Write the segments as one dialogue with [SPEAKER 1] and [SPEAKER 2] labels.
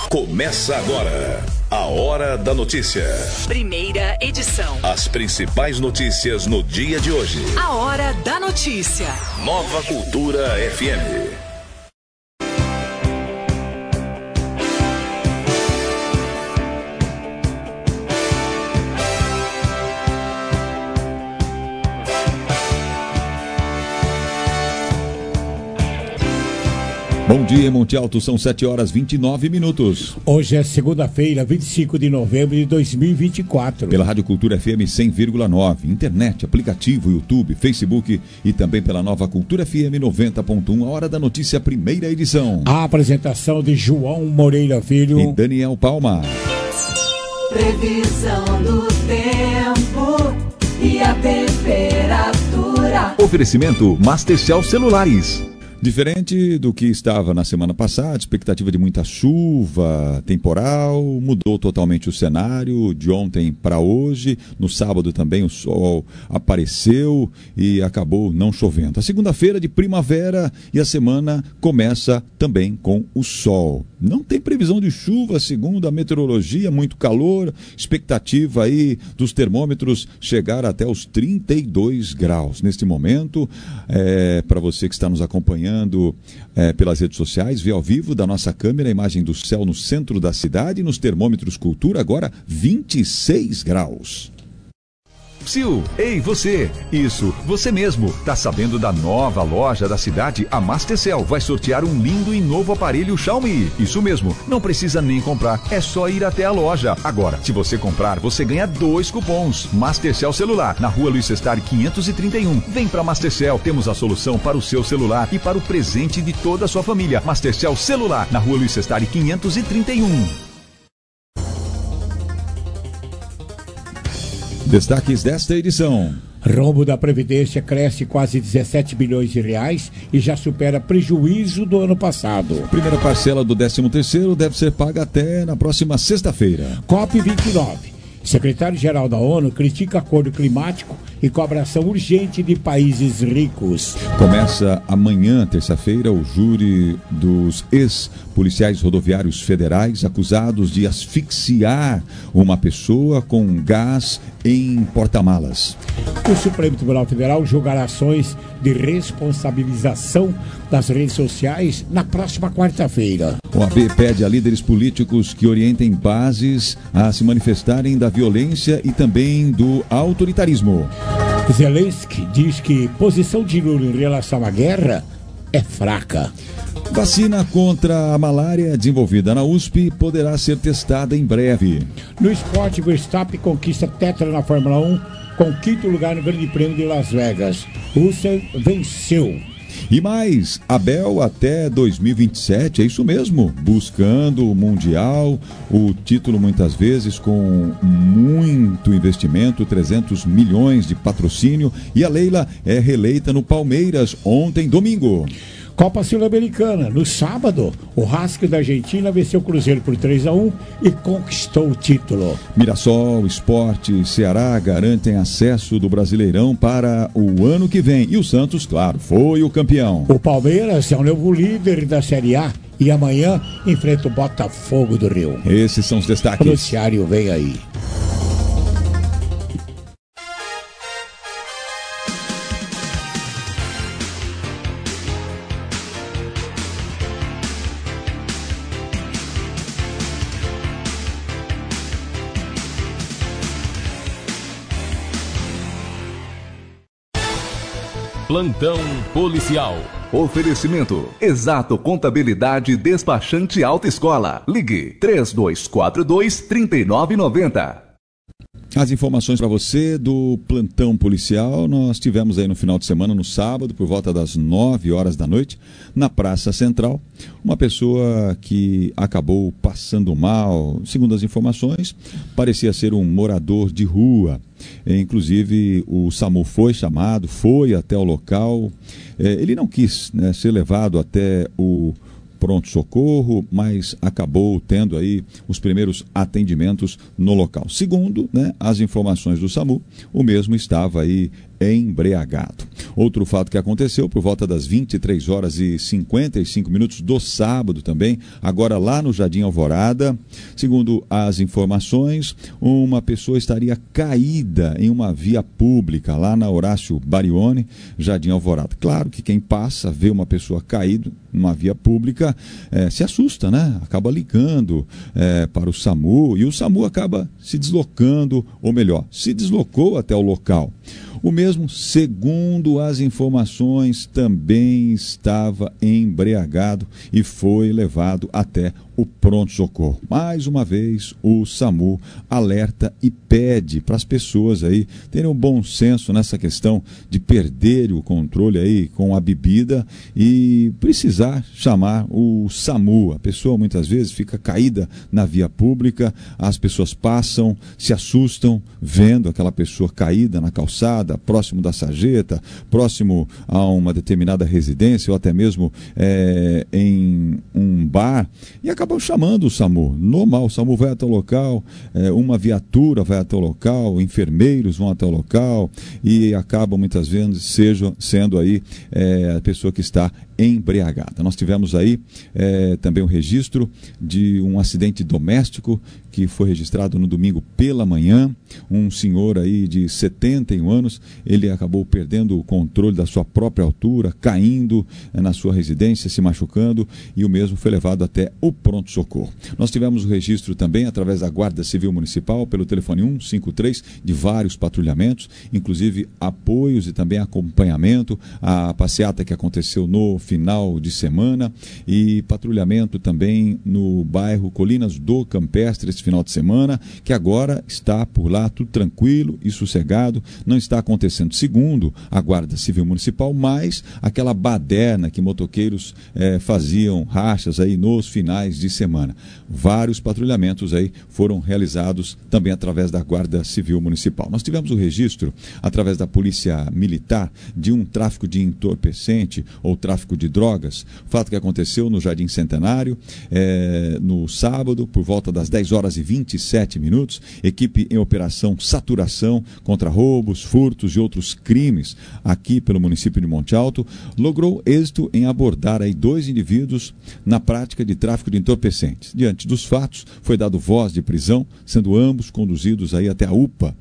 [SPEAKER 1] Começa agora a Hora da Notícia.
[SPEAKER 2] Primeira edição.
[SPEAKER 1] As principais notícias no dia de hoje.
[SPEAKER 2] A Hora da Notícia.
[SPEAKER 1] Nova Cultura FM.
[SPEAKER 3] Bom dia, Monte Alto, são 7h29.
[SPEAKER 4] Hoje é segunda-feira, 25 de novembro de 2024.
[SPEAKER 3] Pela Rádio Cultura FM 100,9, internet, aplicativo, YouTube, Facebook e também pela Nova Cultura FM 90.1, a Hora da Notícia, primeira edição.
[SPEAKER 4] A apresentação de João Moreira Filho
[SPEAKER 3] e Daniel Palma.
[SPEAKER 5] Previsão do tempo e a temperatura.
[SPEAKER 3] Oferecimento Mastercell Celulares. Diferente do que estava na semana passada, expectativa de muita chuva, temporal, mudou totalmente o cenário de ontem para hoje. No sábado também o sol apareceu e acabou não chovendo. A segunda-feira de primavera e a semana começa também com o sol. Não tem previsão de chuva, segundo a meteorologia, muito calor, expectativa aí dos termômetros chegar até os 32 graus. Neste momento, para você que está nos acompanhando, pelas redes sociais, vê ao vivo da nossa câmera a imagem do céu no centro da cidade, nos termômetros Cultura, agora 26 graus.
[SPEAKER 6] Psiu, ei você, isso, você mesmo, tá sabendo da nova loja da cidade? A Mastercell vai sortear um lindo e novo aparelho Xiaomi. Isso mesmo, não precisa nem comprar, é só ir até a loja. Agora, se você comprar, você ganha 2 cupons. Mastercell Celular, na Rua Luiz Sestari 531. Vem pra Mastercell, temos a solução para o seu celular e para o presente de toda a sua família. Mastercell Celular, na Rua Luiz Sestari 531.
[SPEAKER 3] Destaques desta edição.
[SPEAKER 4] Rombo da Previdência cresce quase 17 bilhões de reais e já supera prejuízo do ano passado.
[SPEAKER 3] Primeira parcela do 13º deve ser paga até na próxima sexta-feira.
[SPEAKER 4] COP29. Secretário-Geral da ONU critica acordo climático e cobra ação urgente de países ricos.
[SPEAKER 3] Começa amanhã, terça-feira, o júri dos ex-policiais rodoviários federais acusados de asfixiar uma pessoa com gás em porta-malas.
[SPEAKER 4] O Supremo Tribunal Federal julgará ações de responsabilização das redes sociais na próxima quarta-feira.
[SPEAKER 3] O AB pede a líderes políticos que orientem bases a se manifestarem da violência e também do autoritarismo.
[SPEAKER 4] Zelensky diz que posição de Lula em relação à guerra é fraca.
[SPEAKER 3] Vacina contra a malária desenvolvida na USP poderá ser testada em breve.
[SPEAKER 4] No esporte, Verstappen conquista tetra na Fórmula 1 com 5º lugar no Grande Prêmio de Las Vegas. Russell venceu.
[SPEAKER 3] E mais, Abel até 2027, é isso mesmo, buscando o Mundial, o título muitas vezes com muito investimento, 300 milhões de patrocínio, e a Leila é reeleita no Palmeiras ontem, domingo.
[SPEAKER 4] Copa Sul-Americana, no sábado, o Racing da Argentina venceu o Cruzeiro por 3-1 e conquistou o título.
[SPEAKER 3] Mirassol, Sport e Ceará garantem acesso do Brasileirão para o ano que vem. E o Santos, claro, foi o campeão.
[SPEAKER 4] O Palmeiras é o novo líder da Série A e amanhã enfrenta o Botafogo do Rio.
[SPEAKER 3] Esses são os destaques.
[SPEAKER 4] O noticiário vem aí.
[SPEAKER 7] Plantão policial.
[SPEAKER 6] Oferecimento Exato Contabilidade Despachante Autoescola. Ligue 3242-3990.
[SPEAKER 3] As informações para você do plantão policial, nós tivemos aí no final de semana, no sábado, por volta das 9 horas da noite, na Praça Central, uma pessoa que acabou passando mal, segundo as informações, parecia ser um morador de rua. Inclusive o SAMU foi chamado, foi até o local, ele não quis, né, ser levado até o pronto-socorro, mas acabou tendo aí os primeiros atendimentos no local. Segundo, né, as informações do SAMU, o mesmo estava aí embriagado. Outro fato que aconteceu por volta das 23 horas e 55 minutos do sábado também, agora lá no Jardim Alvorada. Segundo as informações, uma pessoa estaria caída em uma via pública lá na Horácio Barione, Jardim Alvorada. Claro que quem passa, vê uma pessoa caída numa via pública, se assusta, né? Acaba ligando para o SAMU e o SAMU acaba se deslocando, ou melhor, se deslocou até o local. O mesmo, segundo as informações, também estava embriagado e foi levado até o pronto-socorro. Mais uma vez, o SAMU alerta e pede para as pessoas aí terem um bom senso nessa questão de perder o controle aí com a bebida e precisar chamar o SAMU. A pessoa muitas vezes fica caída na via pública, as pessoas passam, se assustam vendo aquela pessoa caída na calçada, próximo da sarjeta, próximo a uma determinada residência ou até mesmo em um bar, e acabam chamando o SAMU. Normal, o SAMU vai até o local, uma viatura vai até o local, enfermeiros vão até o local e acabam muitas vezes sendo aí a pessoa que está embriagada. Nós tivemos aí também um registro de um acidente doméstico que foi registrado no domingo pela manhã. Um senhor aí de 71 anos, ele acabou perdendo o controle da sua própria altura, caindo na sua residência, se machucando, e o mesmo foi levado até o pronto-socorro. Nós tivemos o registro também através da Guarda Civil Municipal, pelo telefone 153, de vários patrulhamentos, inclusive apoios e também acompanhamento à passeata que aconteceu no final de semana, e patrulhamento também no bairro Colinas do Campestre esse final de semana, que agora está por lá tudo tranquilo e sossegado. Não está acontecendo, segundo a Guarda Civil Municipal, mais aquela baderna que motoqueiros faziam rachas aí nos finais de semana. Vários patrulhamentos aí foram realizados também através da Guarda Civil Municipal. Nós tivemos o registro através da Polícia Militar de um tráfico de entorpecente ou tráfico de drogas, fato que aconteceu no Jardim Centenário no sábado por volta das 10 horas e 27 minutos. Equipe em operação Saturação contra roubos, furtos e outros crimes aqui pelo município de Monte Alto logrou êxito em abordar aí 2 indivíduos na prática de tráfico de entorpecentes. Diante dos fatos, foi dado voz de prisão, sendo ambos conduzidos aí até a UPA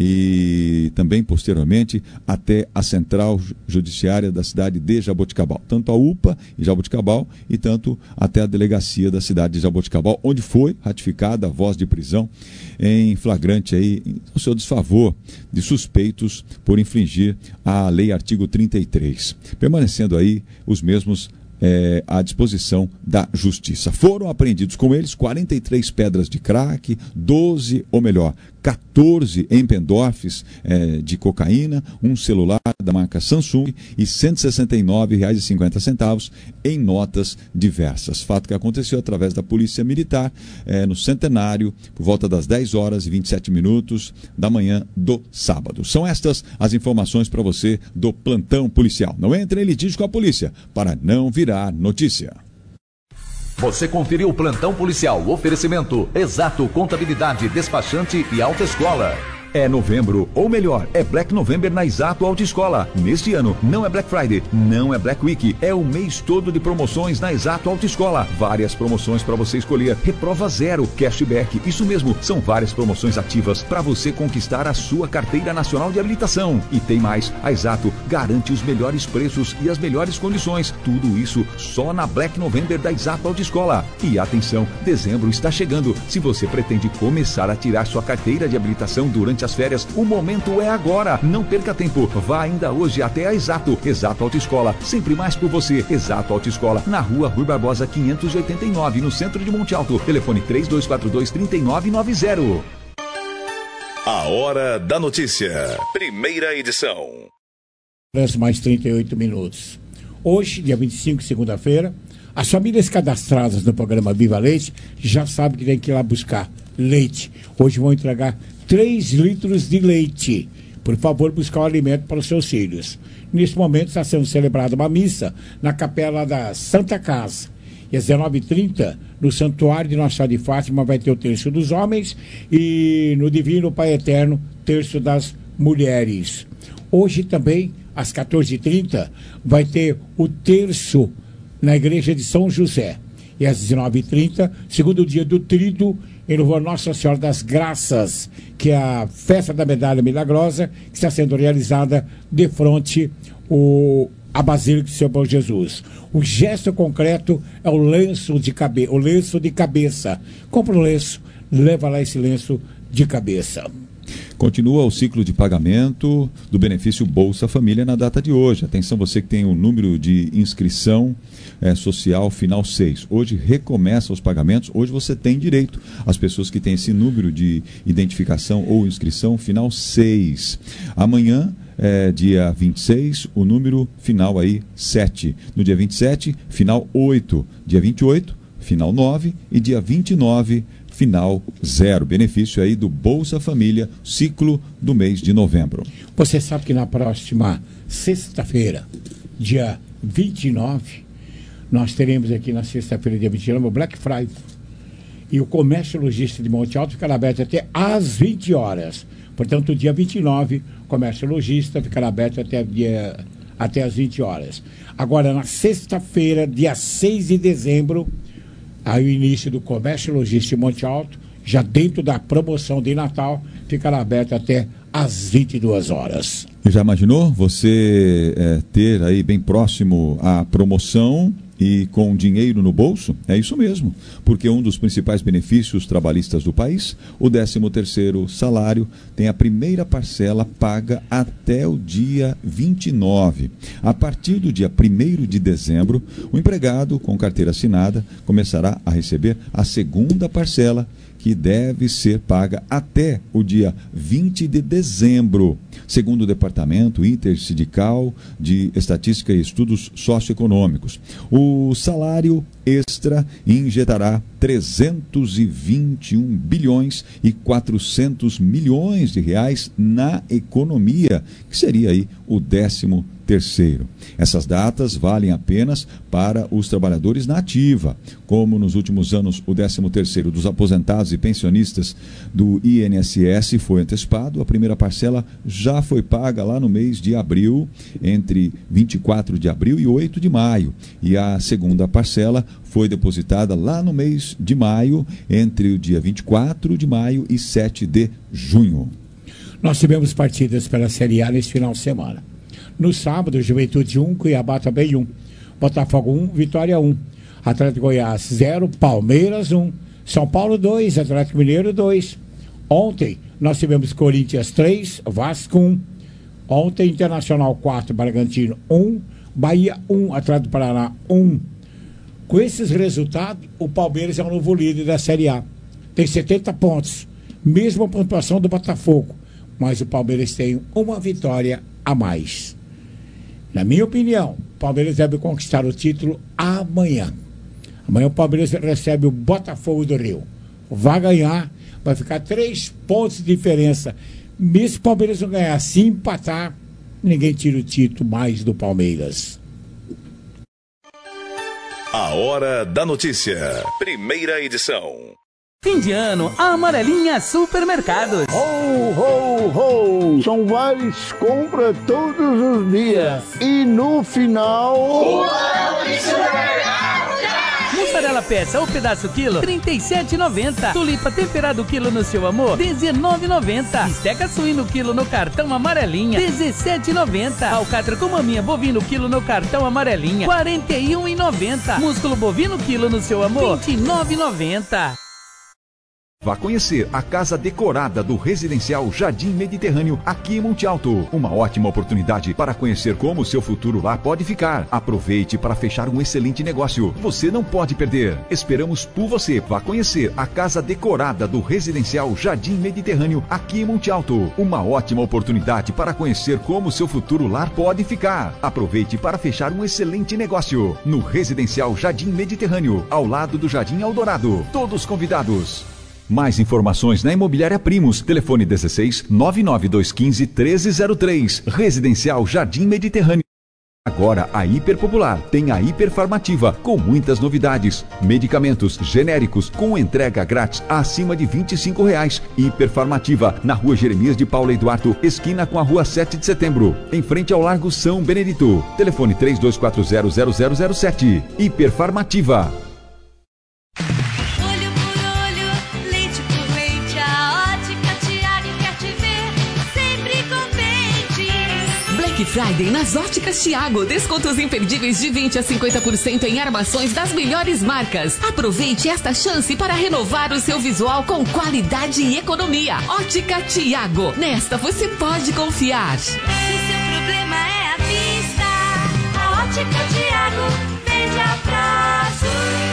[SPEAKER 3] e também posteriormente até a Central Judiciária da cidade de Jaboticabal. Tanto a UPA e Jaboticabal e tanto até a delegacia da cidade de Jaboticabal, onde foi ratificada a voz de prisão em flagrante aí, o seu desfavor de suspeitos por infringir a lei artigo 33, permanecendo aí os mesmos à disposição da justiça. Foram apreendidos com eles 43 pedras de crack, 12, ou melhor, 14 Empendorfs de cocaína, um celular da marca Samsung e R$ 169,50 em notas diversas. Fato que aconteceu através da Polícia Militar no Centenário, por volta das 10 horas e 27 minutos da manhã do sábado. São estas as informações para você do plantão policial. Não entre em litígio com a polícia para não virar notícia.
[SPEAKER 6] Você conferiu o plantão policial, oferecimento Exato Contabilidade, Despachante e Autoescola. É novembro, ou melhor, é Black November na Exato Autoescola. Neste ano, não é Black Friday, não é Black Week, é o mês todo de promoções na Exato Autoescola. Várias promoções para você escolher. Reprova zero, cashback, isso mesmo, são várias promoções ativas para você conquistar a sua carteira nacional de habilitação. E tem mais, a Exato garante os melhores preços e as melhores condições. Tudo isso só na Black November da Exato Autoescola. E atenção, dezembro está chegando. Se você pretende começar a tirar sua carteira de habilitação durante as férias, o momento é agora. Não perca tempo. Vá ainda hoje até a Exato Autoescola. Sempre mais por você. Exato Autoescola, na rua Rui Barbosa 589, no centro de Monte Alto. Telefone 3242-3990.
[SPEAKER 1] A Hora da Notícia. Primeira edição.
[SPEAKER 4] Mais 38 minutos. Hoje, dia 25, segunda-feira, as famílias cadastradas no programa Viva Leite já sabem que tem que ir lá buscar leite. Hoje vão entregar 3 litros de leite. Por favor, buscar o alimento para os seus filhos. Neste momento está sendo celebrada uma missa na capela da Santa Casa. E às 19h30, no Santuário de Nossa Senhora de Fátima, vai ter o terço dos homens e no Divino Pai Eterno, terço das mulheres. Hoje também, às 14h30, vai ter o terço na igreja de São José. E às 19h30, segundo dia do Tríduo, em louvor a Nossa Senhora das Graças, que é a festa da Medalha Milagrosa, que está sendo realizada de frente a Basílica de São Bom Jesus. O gesto concreto é o lenço de cabeça. Compra um lenço, leva lá esse lenço de cabeça.
[SPEAKER 3] Continua o ciclo de pagamento do benefício Bolsa Família na data de hoje. Atenção, você que tem o número de inscrição social final 6. Hoje recomeça os pagamentos. Hoje você tem direito. As pessoas que têm esse número de identificação ou inscrição final 6. Amanhã, dia 26, o número final aí 7. No dia 27, final 8. Dia 28, final 9. E dia 29, final 0. Benefício aí do Bolsa Família, ciclo do mês de novembro.
[SPEAKER 4] Você sabe que na próxima sexta-feira, dia 29, nós teremos aqui na sexta-feira, dia 29, o Black Friday. E o comércio logístico de Monte Alto ficará aberto até às 20 horas. Portanto, dia 29, o comércio logístico ficará aberto até às 20 horas. Agora, na sexta-feira, dia 6 de dezembro, aí o início do comércio logístico de Monte Alto, já dentro da promoção de Natal, ficará aberto até às 22 horas.
[SPEAKER 3] E já imaginou você ter aí bem próximo a promoção e com dinheiro no bolso? É isso mesmo, porque um dos principais benefícios trabalhistas do país, o 13º salário, tem a primeira parcela paga até o dia 29. A partir do dia 1º de dezembro, o empregado com carteira assinada começará a receber a segunda parcela, que deve ser paga até o dia 20 de dezembro, segundo o Departamento Intersindical de Estatística e Estudos Socioeconômicos. O salário extra injetará 321 bilhões e 400 milhões de reais na economia, que seria aí o 13º. Essas datas valem apenas para os trabalhadores na ativa. Como nos últimos anos o 13º dos aposentados e pensionistas do INSS foi antecipado, a primeira parcela já foi paga lá no mês de abril, entre 24 de abril e 8 de maio. E a segunda parcela foi depositada lá no mês de maio, entre o dia 24 de maio e 7 de junho.
[SPEAKER 4] Nós tivemos partidas pela Série A nesse final de semana. No sábado, Juventude 1, Cuiabá também 1. Botafogo 1, Vitória 1. Atlético Goiás 0, Palmeiras 1. São Paulo 2, Atlético Mineiro 2. Ontem, nós tivemos Corinthians 3, Vasco 1. Ontem, Internacional 4, Bragantino 1. Bahia 1, Atlético Paraná 1. Com esses resultados, o Palmeiras é o novo líder da Série A. Tem 70 pontos. Mesma pontuação do Botafogo. Mas o Palmeiras tem uma vitória a mais. Na minha opinião, o Palmeiras deve conquistar o título amanhã. Amanhã o Palmeiras recebe o Botafogo do Rio. Vai ganhar, vai ficar 3 pontos de diferença. Mesmo se o Palmeiras não ganhar, se empatar, ninguém tira o título mais do Palmeiras.
[SPEAKER 1] A Hora da Notícia. Primeira edição.
[SPEAKER 8] Fim de ano, a Amarelinha Supermercados.
[SPEAKER 9] Ho, ho, ho! São várias compras todos os dias. E no final...
[SPEAKER 8] Mussarela peça ou pedaço quilo, R$ 37,90. Tulipa temperado quilo no seu amor, R$ 19,90. Bisteca suíno quilo no cartão Amarelinha, R$ 17,90. Alcatra com maminha bovino quilo no cartão Amarelinha, R$ 41,90. Músculo bovino quilo no seu amor, R$ 29,90.
[SPEAKER 6] Vá conhecer a casa decorada do Residencial Jardim Mediterrâneo, aqui em Monte Alto. Uma ótima oportunidade para conhecer como o seu futuro lá pode ficar. Aproveite para fechar um excelente negócio. Você não pode perder. Esperamos por você. Vá conhecer a casa decorada do Residencial Jardim Mediterrâneo, aqui em Monte Alto. Uma ótima oportunidade para conhecer como o seu futuro lar pode ficar. Aproveite para fechar um excelente negócio. No Residencial Jardim Mediterrâneo, ao lado do Jardim Eldorado. Todos convidados. Mais informações na Imobiliária Primos. Telefone 16 99215 1303. Residencial Jardim Mediterrâneo. Agora Agora a Hiper Popular tem a Hiperfarmativa, com muitas novidades. Medicamentos genéricos com entrega grátis acima de R$25. Hiperfarmativa, na Rua Jeremias de Paula Eduardo, esquina com a Rua 7 de Setembro, em frente ao Largo São Benedito. Telefone 3240-0007. Hiperfarmativa.
[SPEAKER 10] Black Friday nas Óticas Thiago. Descontos imperdíveis de 20% a 50% em armações das melhores marcas. Aproveite esta chance para renovar o seu visual com qualidade e economia. Ótica Thiago. Nesta você pode confiar.
[SPEAKER 5] Se seu problema é a vista, a Ótica Thiago vende a prazo.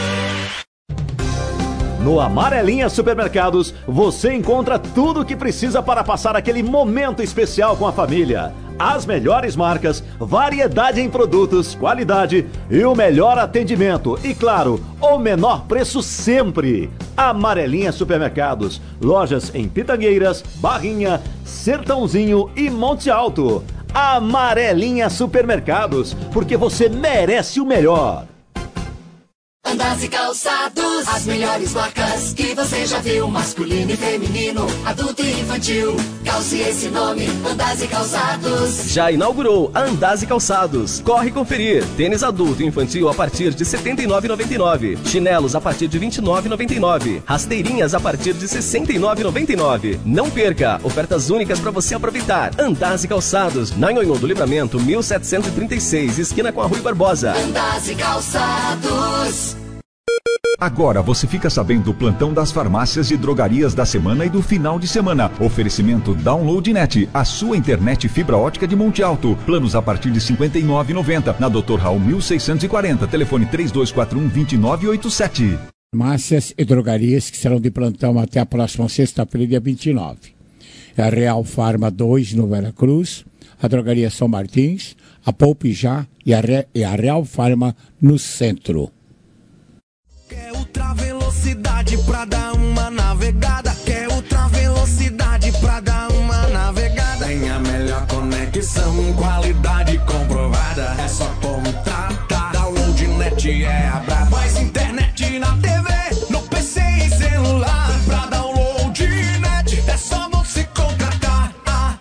[SPEAKER 11] No Amarelinha Supermercados, você encontra tudo o que precisa para passar aquele momento especial com a família. As melhores marcas, variedade em produtos, qualidade e o melhor atendimento. E claro, o menor preço sempre. Amarelinha Supermercados. Lojas em Pitangueiras, Barrinha, Sertãozinho e Monte Alto. Amarelinha Supermercados, porque você merece o melhor.
[SPEAKER 5] Andas e calçados, as melhores marcas que você já viu, masculino e feminino, adulto e infantil. Calce esse nome, Andas e Calçados.
[SPEAKER 12] Já inaugurou a Andas e Calçados. Corre conferir. Tênis adulto e infantil a partir de R$ 79,99. Chinelos a partir de R$ 29,99. Rasteirinhas a partir de R$ 69,99. Não perca, ofertas únicas para você aproveitar. Andas e Calçados, na Nhonhô do Livramento, 1736, esquina com a Rui Barbosa.
[SPEAKER 5] Andas e Calçados.
[SPEAKER 6] Agora você fica sabendo do plantão das farmácias e drogarias da semana e do final de semana. Oferecimento DownloadNet, a sua internet fibra ótica de Monte Alto. Planos a partir de R$ 59,90. Na Dr. Raul 1640. Telefone 3241-2987.
[SPEAKER 4] Farmácias e drogarias que serão de plantão até a próxima sexta-feira, dia 29. É a Real Farma 2 no Veracruz, a Drogaria São Martins, a Poupe Já e a Real Farma no centro.
[SPEAKER 13] Quer ultra velocidade pra dar uma navegada? Quer ultra velocidade pra dar uma navegada? Tem a melhor conexão, qualidade comprovada. É só contratar. DownloadNet é a braba. Mais internet na TV, no PC e celular. Pra DownloadNet é só você contratar.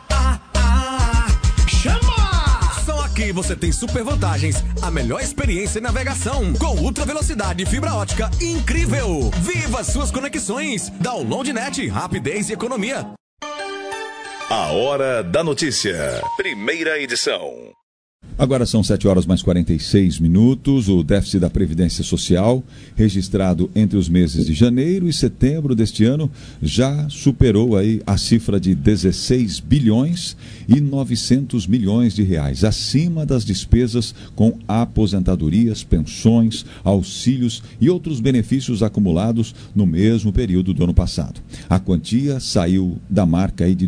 [SPEAKER 13] Chama! Só aqui você tem super vantagens, a melhor experiência em navegação, com ultra velocidade e fibra ótica incrível. Viva suas conexões. DownloadNet, rapidez e economia.
[SPEAKER 1] A Hora da Notícia, primeira edição.
[SPEAKER 3] Agora são 7h mais 46. O déficit da Previdência Social, registrado entre os meses de janeiro e setembro deste ano, já superou aí a cifra de 16 bilhões e 900 milhões de reais, acima das despesas com aposentadorias, pensões, auxílios e outros benefícios acumulados no mesmo período do ano passado. A quantia saiu da marca aí de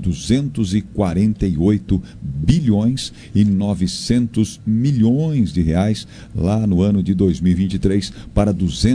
[SPEAKER 3] 248 bilhões e 900 milhões de reais lá no ano de 2023 para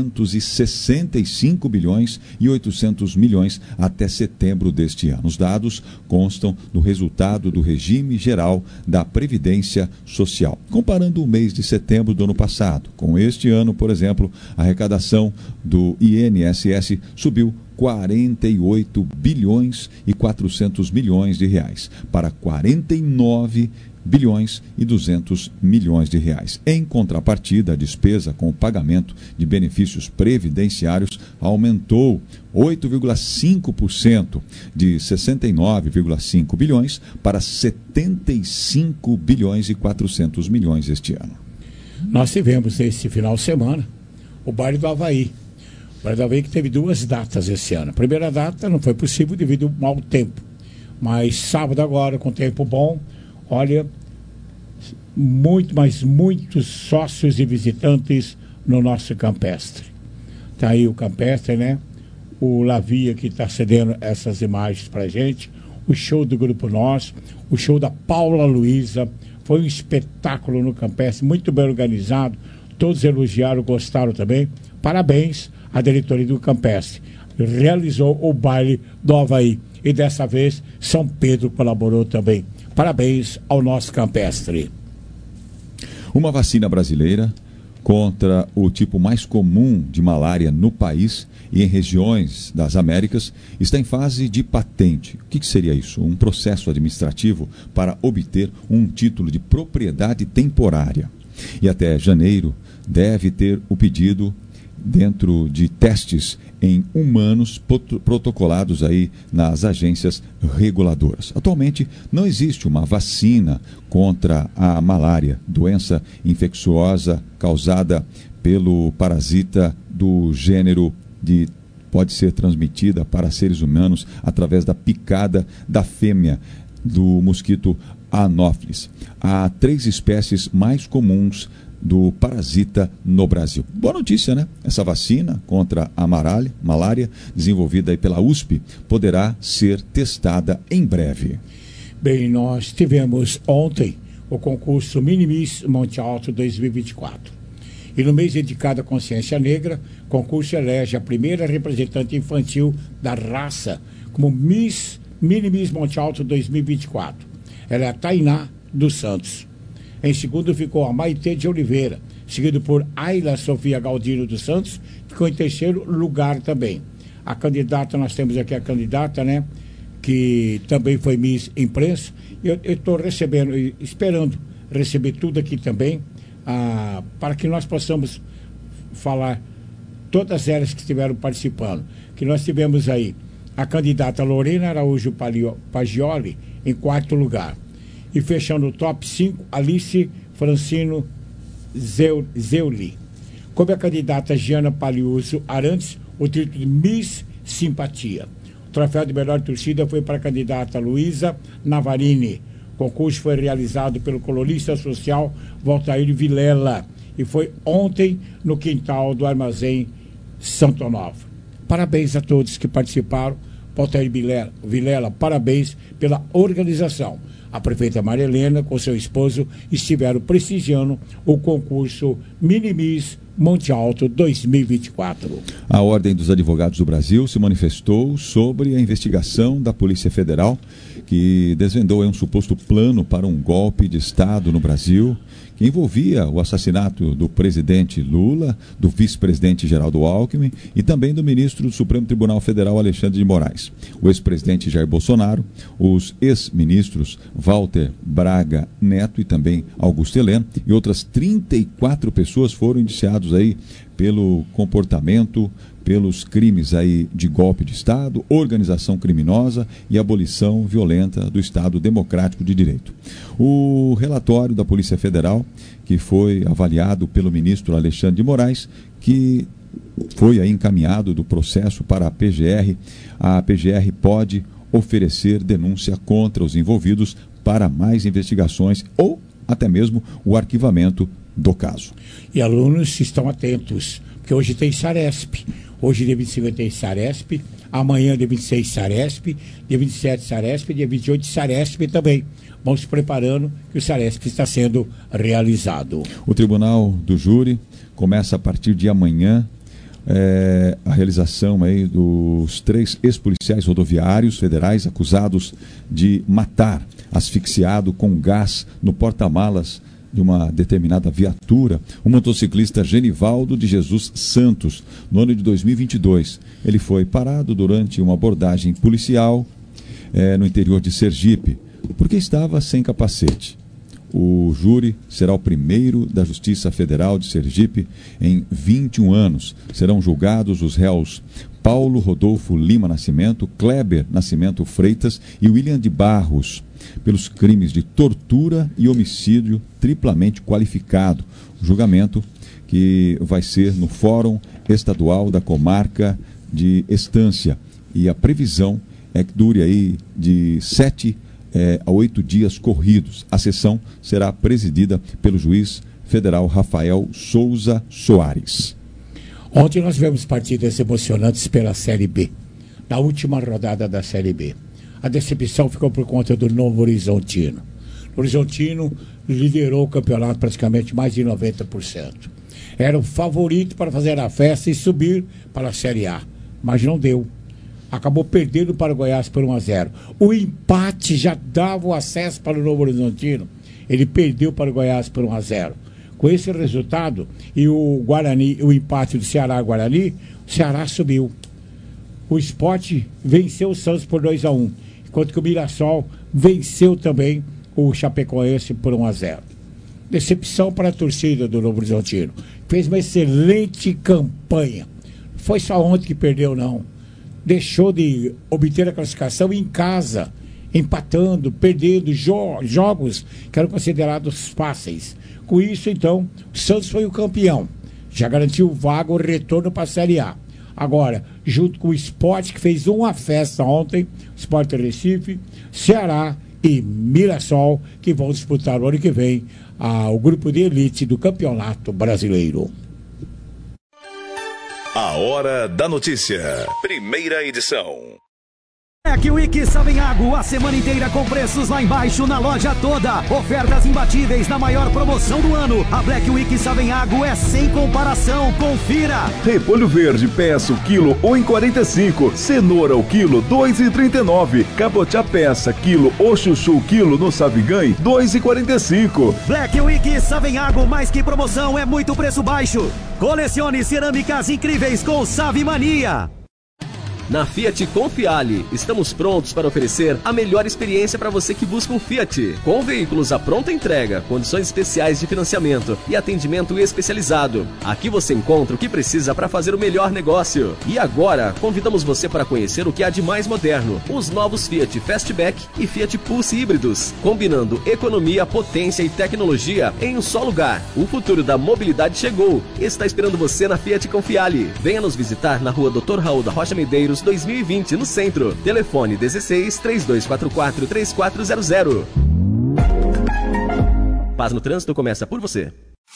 [SPEAKER 3] 265 bilhões e 800 milhões até setembro deste ano. Os dados constam do resultado do regime geral da Previdência Social. Comparando o mês de setembro do ano passado com este ano, por exemplo, a arrecadação do INSS subiu 48 bilhões e 400 milhões de reais para 49 bilhões e 200 milhões de reais. Em contrapartida, a despesa com o pagamento de benefícios previdenciários aumentou 8,5%, de 69,5 bilhões para 75 bilhões e 400 milhões este ano.
[SPEAKER 4] Nós tivemos esse final de semana o baile do Havaí. O baile do Havaí que teve 2 datas esse ano. A primeira data não foi possível devido ao mau tempo, mas sábado agora, com tempo bom, olha, muitos sócios e visitantes no nosso campestre. Está aí o campestre, né? O Lavia que está cedendo essas imagens para a gente. O show do Grupo Nós, o show da Paula Luiza. Foi um espetáculo no campestre, muito bem organizado. Todos elogiaram, gostaram também. Parabéns à diretoria do campestre. Realizou o baile do Havaí. E dessa vez, São Pedro colaborou também. Parabéns ao nosso campestre.
[SPEAKER 3] Uma vacina brasileira contra o tipo mais comum de malária no país e em regiões das Américas está em fase de patente. O que seria isso? Um processo administrativo para obter um título de propriedade temporária. E até janeiro deve ter o pedido dentro de testes em humanos protocolados aí nas agências reguladoras. Atualmente não existe uma vacina contra a malária, doença infecciosa causada pelo parasita do gênero pode ser transmitida para seres humanos através da picada da fêmea do mosquito Anopheles. Há 3 espécies mais comuns do parasita no Brasil. Boa notícia, né? Essa vacina contra a malária, desenvolvida aí pela USP, poderá ser testada em breve.
[SPEAKER 4] Bem, nós tivemos ontem o concurso Minimis Monte Alto 2024. E no mês dedicado à consciência negra, o concurso elege a primeira representante infantil da raça como Minimis Monte Alto 2024. Ela é a Tainá dos Santos. Em segundo ficou a Maitê de Oliveira, seguido por Ayla Sofia Galdino dos Santos, ficou em terceiro lugar também. A candidata, nós temos aqui a candidata, né, que também foi Miss Imprensa. Eu estou esperando receber tudo aqui também, para que nós possamos falar todas elas que estiveram participando. Que nós tivemos aí a candidata Lorena Araújo Pagioli em quarto lugar. E fechando o top 5, Alice Francino Zeuli. Como a candidata Giana Paliuso Arantes, o título de Miss Simpatia. O troféu de melhor torcida foi para a candidata Luísa Navarini. O concurso foi realizado pelo colunista social Valtair Vilela e foi ontem no quintal do Armazém Santo Onofre. Parabéns a todos que participaram. Valtair Vilela, parabéns pela organização. A prefeita Maria Helena, com seu esposo, estiveram prestigiando o concurso Minimis Monte Alto 2024.
[SPEAKER 3] A Ordem dos Advogados do Brasil se manifestou sobre a investigação da Polícia Federal, que desvendou um suposto plano para um golpe de Estado no Brasil, que envolvia o assassinato do presidente Lula, do vice-presidente Geraldo Alckmin e também do ministro do Supremo Tribunal Federal, Alexandre de Moraes. O ex-presidente Jair Bolsonaro, os ex-ministros Walter Braga Neto e também Augusto Heleno e outras 34 pessoas foram indiciados aí pelo comportamento, pelos crimes aí de golpe de Estado, organização criminosa e abolição violenta do Estado Democrático de Direito. O relatório da Polícia Federal, que foi avaliado pelo ministro Alexandre de Moraes, que foi aí encaminhado do processo para a PGR pode oferecer denúncia contra os envolvidos para mais investigações ou até mesmo o arquivamento do caso.
[SPEAKER 4] E alunos estão atentos, porque hoje tem Saresp. Hoje, dia 25, tem Saresp. Amanhã, dia 26, Saresp. Dia 27, Saresp. Dia 28, Saresp também. Vamos se preparando, que o Saresp está sendo realizado.
[SPEAKER 3] O Tribunal do Júri começa a partir de amanhã a realização aí dos 3 ex-policiais rodoviários federais acusados de matar asfixiado com gás no porta-malas de uma determinada viatura, o motociclista Genivaldo de Jesus Santos, no ano de 2022. Ele foi parado durante uma abordagem policial no interior de Sergipe, porque estava sem capacete. O júri será o primeiro da Justiça Federal de Sergipe em 21 anos. Serão julgados os réus Paulo Rodolfo Lima Nascimento, Kleber Nascimento Freitas e William de Barros, pelos crimes de tortura e homicídio triplamente qualificado. O julgamento que vai ser no Fórum Estadual da Comarca de Estância. E a previsão é que dure aí de 7 a 8 dias corridos. A sessão será presidida pelo juiz federal Rafael Souza Soares.
[SPEAKER 4] Ontem nós tivemos partidas emocionantes pela Série B, na última rodada da Série B. A decepção ficou por conta do Novo Horizontino. O Horizontino liderou o campeonato praticamente mais de 90%. Era o favorito para fazer a festa e subir para a Série A, mas não deu. Acabou perdendo para o Goiás por 1-0. O empate já dava o acesso para o Novo Horizontino. Ele perdeu para o Goiás por 1-0. Com esse resultado e o Guarani, o empate do Ceará-Guarani, o Ceará subiu. O Sport venceu o Santos por 2-1, enquanto que o Mirassol venceu também o Chapecoense por 1-0. Decepção para a torcida do Novo Horizontino. Fez uma excelente campanha. Foi só ontem que perdeu, não. Deixou de obter a classificação em casa, empatando, perdendo jogos que eram considerados fáceis. Com isso, então, o Santos foi o campeão. Já garantiu vaga o retorno para a Série A. Agora, junto com o Sport, que fez uma festa ontem, Sport Recife, Ceará e Mirassol, que vão disputar o ano que vem o grupo de elite do Campeonato Brasileiro.
[SPEAKER 1] A Hora da Notícia. Primeira edição.
[SPEAKER 14] Black Week Savenhago, a semana inteira com preços lá embaixo na loja toda. Ofertas imbatíveis na maior promoção do ano. A Black Week Savenhago é sem comparação, confira.
[SPEAKER 6] Repolho verde, peça o quilo 1,45. Cenoura o quilo 2,39. Cabotiá peça, quilo ou chuchu quilo no Savigan 2,45.
[SPEAKER 14] Black Week Savenhago, mais que promoção, é muito preço baixo. Colecione cerâmicas incríveis com Savimania.
[SPEAKER 12] Na Fiat Confiale, estamos prontos para oferecer a melhor experiência para você que busca um Fiat. Com veículos à pronta entrega, condições especiais de financiamento e atendimento especializado. Aqui você encontra o que precisa para fazer o melhor negócio. E agora, convidamos você para conhecer o que há de mais moderno. Os novos Fiat Fastback e Fiat Pulse híbridos, combinando economia, potência e tecnologia em um só lugar. O futuro da mobilidade chegou e está esperando você na Fiat Confiale. Venha nos visitar na rua Dr. Raul da Rocha Medeiros, 2020, no centro. Telefone 16 3244 3400. Paz no Trânsito começa por você.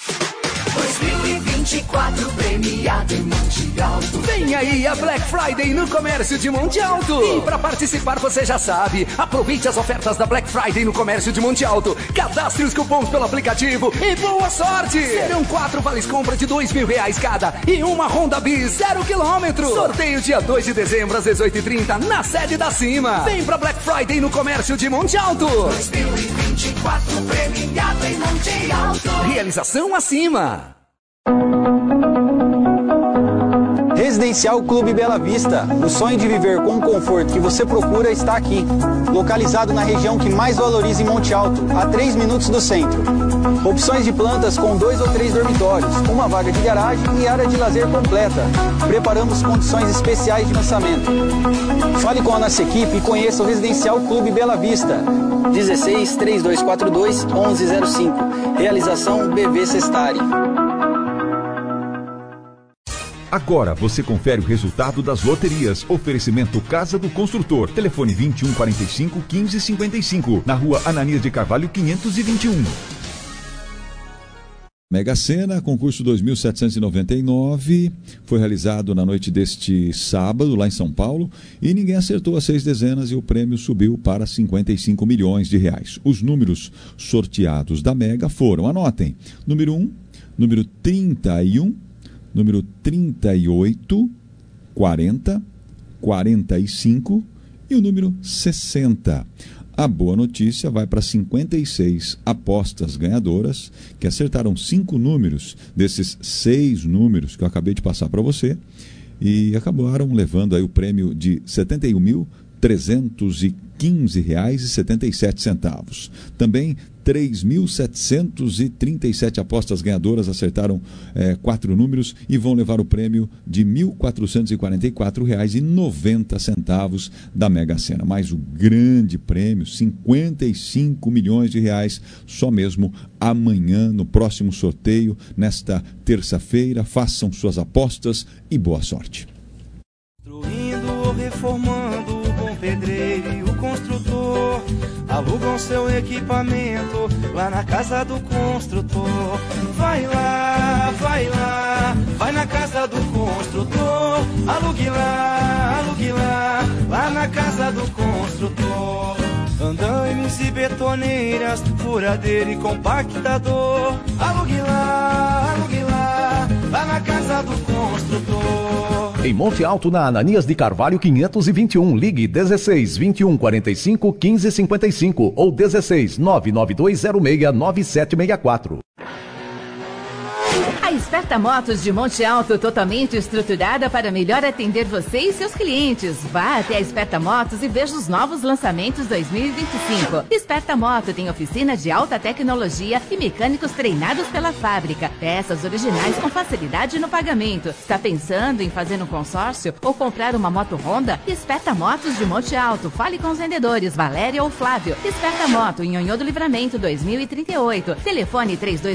[SPEAKER 5] 2024 premiado em Monte Alto.
[SPEAKER 15] Vem aí a Black Friday no comércio de Monte Alto. E para participar você já sabe, aproveite as ofertas da Black Friday no comércio de Monte Alto. Cadastre os cupons pelo aplicativo e boa sorte. Serão 4 vales compra de R$2.000 cada e uma Honda Bis 0 km. Sorteio dia 2 de dezembro às 18h30 na sede da Cima. Vem pra Black Friday no comércio de Monte Alto.
[SPEAKER 5] 2024 premiado em Monte Alto.
[SPEAKER 15] Realização acima.
[SPEAKER 16] Residencial Clube Bela Vista. O sonho de viver com o conforto que você procura está aqui. Localizado na região que mais valoriza em Monte Alto, a 3 minutos do centro. Opções de plantas com 2 ou 3 dormitórios, uma vaga de garagem e área de lazer completa. Preparamos condições especiais de lançamento. Fale com a nossa equipe e conheça o Residencial Clube Bela Vista. 16 3242 1105. Realização BV Sestari.
[SPEAKER 6] Agora você confere o resultado das loterias. Oferecimento Casa do Construtor. Telefone 2145 1555. Na rua Ananias de Carvalho 521.
[SPEAKER 3] Mega Sena, concurso 2799, foi realizado na noite deste sábado, lá em São Paulo, e ninguém acertou as 6 dezenas e o prêmio subiu para 55 milhões de reais. Os números sorteados da Mega foram, anotem, número 1, número 31, número 38, 40, 45 e o número 60. A boa notícia vai para 56 apostas ganhadoras que acertaram 5 números desses 6 números que eu acabei de passar para você e acabaram levando aí o prêmio de R$ 71.315,77. Também 3.737 apostas ganhadoras acertaram 4 números e vão levar o prêmio de R$ 1.444,90 da Mega Sena. Mas o grande prêmio, 55 milhões de reais, só mesmo amanhã, no próximo sorteio, nesta terça-feira. Façam suas apostas e boa sorte.
[SPEAKER 17] Construindo ou reformando, o bom pedreiro e o construtor alugam seu equipamento lá na casa do construtor. Vai lá, vai na casa do construtor. Alugue lá, lá na casa do construtor. Andaimes e betoneiras, furadeira e compactador. Alugue lá, lá na casa do construtor.
[SPEAKER 7] Em Monte Alto, na Ananias de Carvalho 521, ligue 16 21 45 15 55 ou 16 99206 9764.
[SPEAKER 10] A Esperta Motos de Monte Alto, totalmente estruturada para melhor atender você e seus clientes. Vá até a Esperta Motos e veja os novos lançamentos 2025. Esperta Moto tem oficina de alta tecnologia e mecânicos treinados pela fábrica. Peças originais com facilidade no pagamento. Está pensando em fazer um consórcio ou comprar uma moto Honda? Esperta Motos de Monte Alto. Fale com os vendedores Valéria ou Flávio. Esperta Moto em Nhonhô do Livramento 2038. Telefone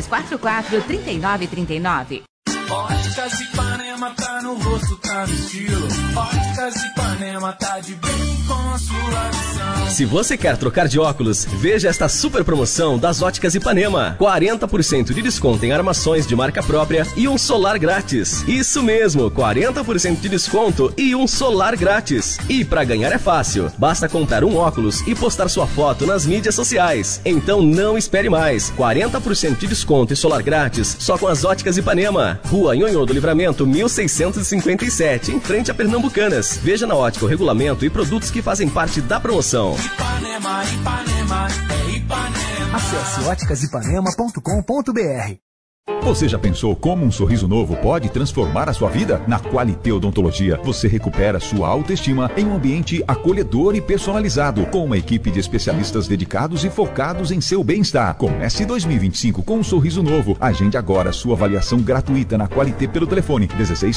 [SPEAKER 10] 3244-3939.
[SPEAKER 13] Óticas Ipanema tá no rosto, tá no estilo. Óticas Ipanema tá de bem com a sua visão.
[SPEAKER 12] Se você quer trocar de óculos, veja esta super promoção das Óticas Ipanema. 40% de desconto em armações de marca própria e um solar grátis. Isso mesmo, 40% de desconto e um solar grátis. E para ganhar é fácil. Basta comprar um óculos e postar sua foto nas mídias sociais. Então não espere mais. 40% de desconto e solar grátis só com as Óticas Ipanema. Rua Nhonhô do Livramento, 1657, em frente a Pernambucanas. Veja na ótica o regulamento e produtos que fazem parte da promoção.
[SPEAKER 13] Ipanema, Ipanema, é Ipanema.
[SPEAKER 14] Acesse óticasipanema.com.br.
[SPEAKER 6] Você já pensou como um sorriso novo pode transformar a sua vida? Na Qualité Odontologia, você recupera sua autoestima em um ambiente acolhedor e personalizado, com uma equipe de especialistas dedicados e focados em seu bem-estar. Comece 2025 com um sorriso novo. Agende agora sua avaliação gratuita na Qualité pelo telefone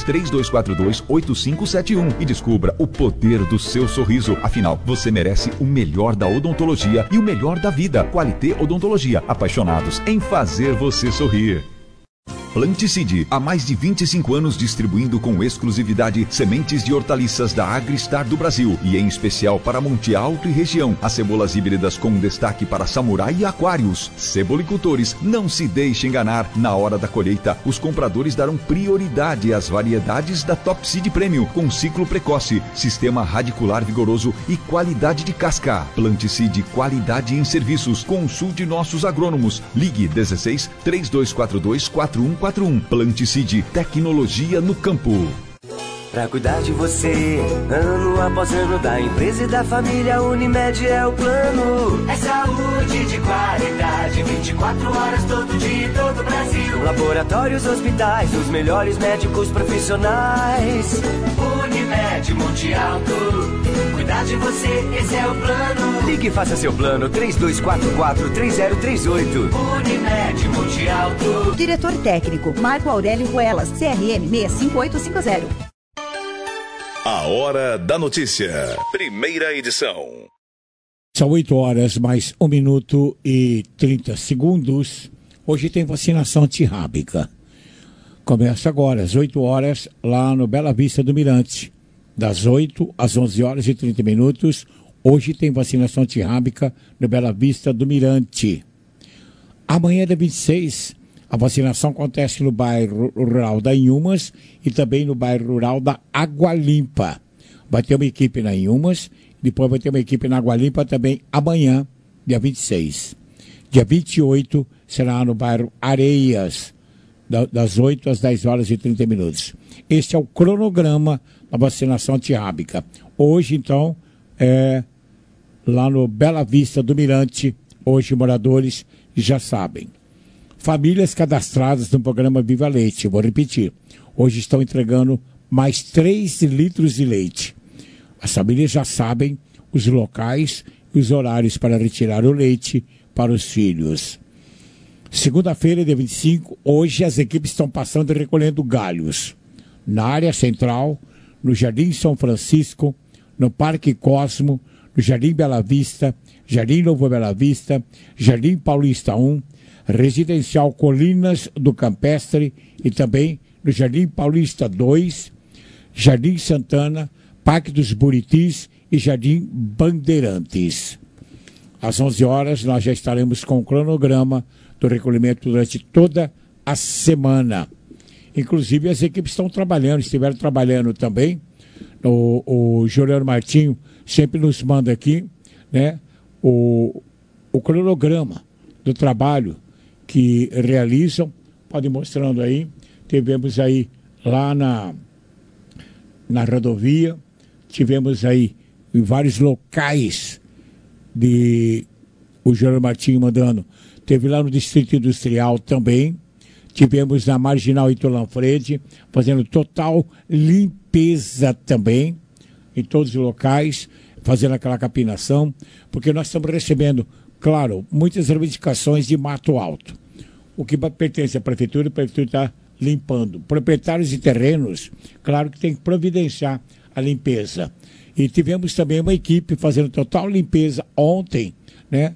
[SPEAKER 6] 16-3242-8571 e descubra o poder do seu sorriso. Afinal, você merece o melhor da odontologia e o melhor da vida. Qualité Odontologia, apaixonados em fazer você sorrir. Planticide, há mais de 25 anos distribuindo com exclusividade sementes de hortaliças da Agristar do Brasil e em especial para Monte Alto e região, as cebolas híbridas com destaque para Samurai e Aquários. Cebolicultores, não se deixe enganar, na hora da colheita, os compradores darão prioridade às variedades da Top Seed Premium, com ciclo precoce, sistema radicular vigoroso e qualidade de casca. Planticide, qualidade em serviços. Consulte nossos agrônomos. Ligue 16-3242-4141. Planticide, tecnologia no campo.
[SPEAKER 18] Pra cuidar de você, ano após ano, da empresa e da família, Unimed é o plano.
[SPEAKER 5] É saúde de qualidade, 24 horas todo dia em todo o Brasil.
[SPEAKER 18] Laboratórios, hospitais, os melhores médicos profissionais.
[SPEAKER 5] Unimed Monte Alto, cuidar de você, esse é o plano.
[SPEAKER 18] Ligue e faça seu plano, 3244-3038.
[SPEAKER 5] Unimed Monte Alto.
[SPEAKER 19] Diretor técnico, Marco Aurélio Ruelas, CRM 65850.
[SPEAKER 1] A Hora da Notícia. Primeira edição.
[SPEAKER 4] São 8 horas mais 1 minuto e 30 segundos. Hoje tem vacinação antirrábica. Começa agora, às 8 horas, lá no Bela Vista do Mirante. Das 8 às 11 horas e 30 minutos. Hoje tem vacinação antirrábica no Bela Vista do Mirante. Amanhã, dia 26, a vacinação acontece no bairro rural da Inhumas e também no bairro rural da Água Limpa. Vai ter uma equipe na Inhumas, depois vai ter uma equipe na Água Limpa também amanhã, dia 26. Dia 28 será no bairro Areias, das 8 às 10 horas e 30 minutos. Este é o cronograma da vacinação antirrábica. Hoje, então, é lá no Bela Vista do Mirante. Hoje, moradores já sabem. Famílias cadastradas no programa Viva Leite, vou repetir, hoje estão entregando mais 3 litros de leite. As famílias já sabem os locais e os horários para retirar o leite para os filhos. Segunda-feira, dia 25, hoje as equipes estão passando e recolhendo galhos. Na área central, no Jardim São Francisco, no Parque Cosmo, no Jardim Bela Vista, Jardim Novo Bela Vista, Jardim Paulista 1, Residencial Colinas do Campestre e também no Jardim Paulista 2, Jardim Santana, Parque dos Buritis e Jardim Bandeirantes. Às 11 horas nós já estaremos com o cronograma do recolhimento durante toda a semana. Inclusive as equipes estão trabalhando, estiveram trabalhando também. O Juliano Martinho sempre nos manda aqui, né, o cronograma do trabalho que realizam. Pode ir mostrando aí. Tivemos aí lá na rodovia, tivemos aí em vários locais o Juliano Martinho mandando. Teve lá no Distrito Industrial também, tivemos na Marginal Heitor Lanfredi, fazendo total limpeza também em todos os locais, fazendo aquela capinação, porque nós estamos recebendo, claro, muitas reivindicações de mato alto. O que pertence à prefeitura, a prefeitura está limpando. Proprietários de terrenos, claro que tem que providenciar a limpeza. E tivemos também uma equipe fazendo total limpeza ontem, né,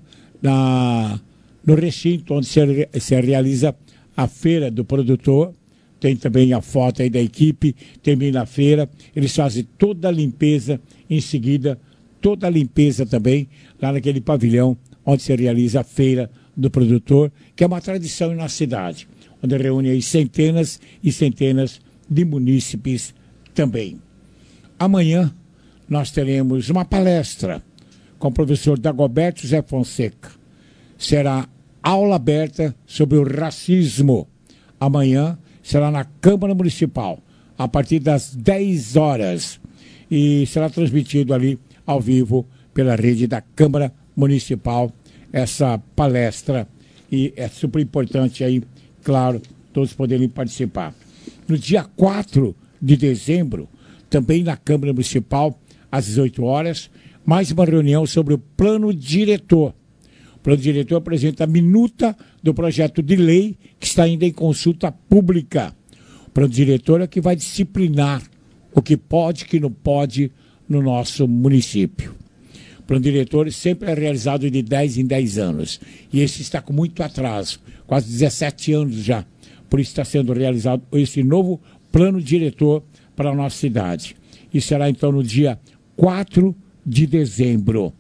[SPEAKER 4] no recinto onde se realiza a feira do produtor. Tem também a foto aí da equipe, termina a feira, eles fazem toda a limpeza, em seguida toda a limpeza também lá naquele pavilhão onde se realiza a feira do produtor, que é uma tradição na cidade, onde reúne aí centenas e centenas de munícipes também. Amanhã nós teremos uma palestra com o professor Dagoberto José Fonseca. Será aula aberta sobre o racismo. Amanhã será na Câmara Municipal, a partir das 10 horas. E será transmitido ali ao vivo pela rede da Câmara Municipal essa palestra. E é super importante aí, claro, todos poderem participar. No dia 4 de dezembro, também na Câmara Municipal, às 18 horas, mais uma reunião sobre o plano diretor. O plano diretor apresenta a minuta do projeto de lei que está ainda em consulta pública. O plano diretor é que vai disciplinar o que pode e o que não pode no nosso município. O plano diretor sempre é realizado de 10 em 10 anos. E esse está com muito atraso, quase 17 anos já. Por isso está sendo realizado esse novo plano diretor para a nossa cidade. E será então no dia 4 de dezembro,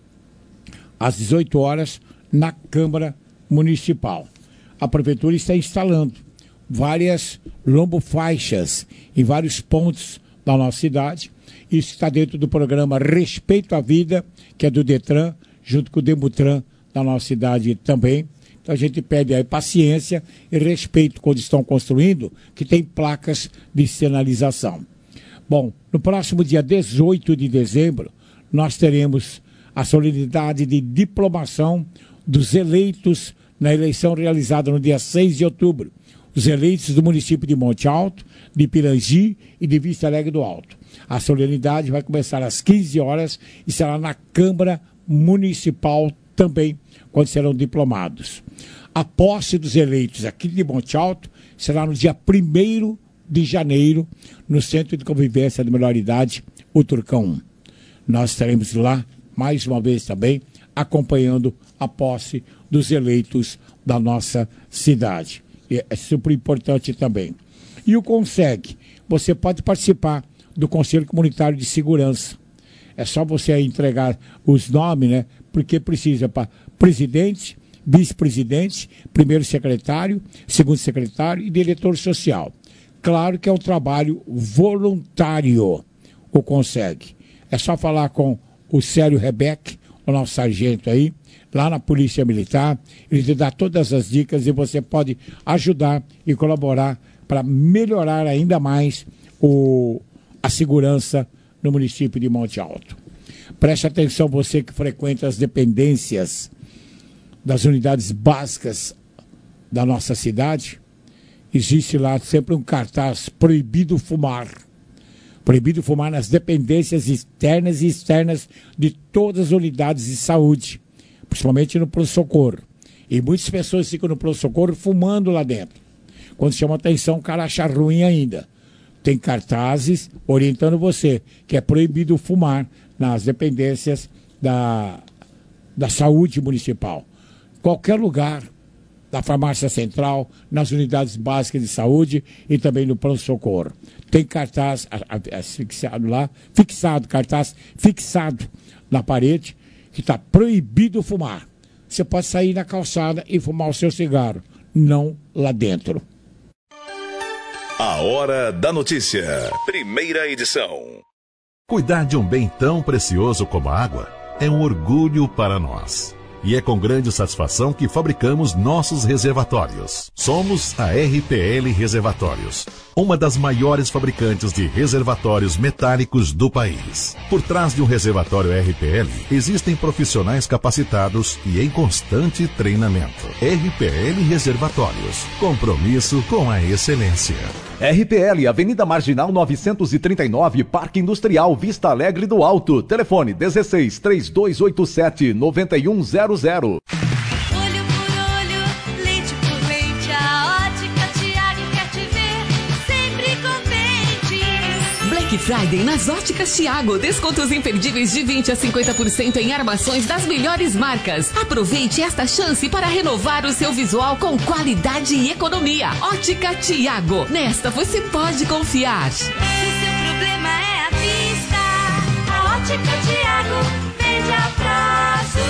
[SPEAKER 4] às 18 horas, na Câmara Municipal. A Prefeitura está instalando várias lombofaixas em vários pontos da nossa cidade. Isso está dentro do programa Respeito à Vida, que é do Detran, junto com o Demutran da nossa cidade também. Então a gente pede aí paciência e respeito quando estão construindo, que tem placas de sinalização. Bom, no próximo dia 18 de dezembro, nós teremos a solenidade de diplomação dos eleitos na eleição realizada no dia 6 de outubro. Os eleitos do município de Monte Alto, de Pirangi e de Vista Alegre do Alto. A solenidade vai começar às 15 horas e será na Câmara Municipal também, quando serão diplomados. A posse dos eleitos aqui de Monte Alto será no dia 1º de janeiro, no Centro de Convivência da Melhor Idade, o Turcão 1. Nós estaremos lá, mais uma vez também, acompanhando a posse dos eleitos da nossa cidade. E é super importante também. E o CONSEG, você pode participar do Conselho Comunitário de Segurança. É só você entregar os nomes, né? Porque precisa para presidente, vice-presidente, primeiro secretário, segundo secretário e diretor social. Claro que é um trabalho voluntário, o CONSEG. É só falar com o Célio Rebeck, o nosso sargento aí, lá na Polícia Militar. Ele te dá todas as dicas e você pode ajudar e colaborar para melhorar ainda mais a segurança no município de Monte Alto. Preste atenção, você que frequenta as dependências das unidades básicas da nossa cidade. Existe lá sempre um cartaz: proibido fumar. Proibido fumar nas dependências internas e externas de todas as unidades de saúde, principalmente no pronto-socorro. E muitas pessoas ficam no pronto-socorro fumando lá dentro. Quando chama atenção, o cara acha ruim ainda. Tem cartazes orientando você que é proibido fumar nas dependências da saúde municipal. Qualquer lugar, da farmácia central, nas unidades básicas de saúde e também no pronto-socorro. Tem cartaz fixado lá, cartaz fixado na parede, que está proibido fumar. Você pode sair na calçada e fumar o seu cigarro, não lá dentro.
[SPEAKER 1] A Hora da Notícia, primeira edição.
[SPEAKER 20] Cuidar de um bem tão precioso como a água é um orgulho para nós. e é com grande satisfação que fabricamos nossos reservatórios. Somos a RPL Reservatórios, uma das maiores fabricantes de reservatórios metálicos do país. Por trás de um reservatório RPL, existem profissionais capacitados e em constante treinamento. RPL Reservatórios, compromisso com a excelência.
[SPEAKER 7] RPL, Avenida Marginal 939, Parque Industrial Vista Alegre do Alto. Telefone 16 3287 9100.
[SPEAKER 5] Olho por olho, leite por leite, a Ótica Thiago quer te ver sempre contente.
[SPEAKER 10] Black Friday nas Óticas Thiago. Descontos imperdíveis de 20 a 50% em armações das melhores marcas. Aproveite esta chance para renovar o seu visual com qualidade e economia. Ótica Thiago. Nesta você pode confiar.
[SPEAKER 5] Se o seu problema é a vista, a Ótica Thiago vende a prazo.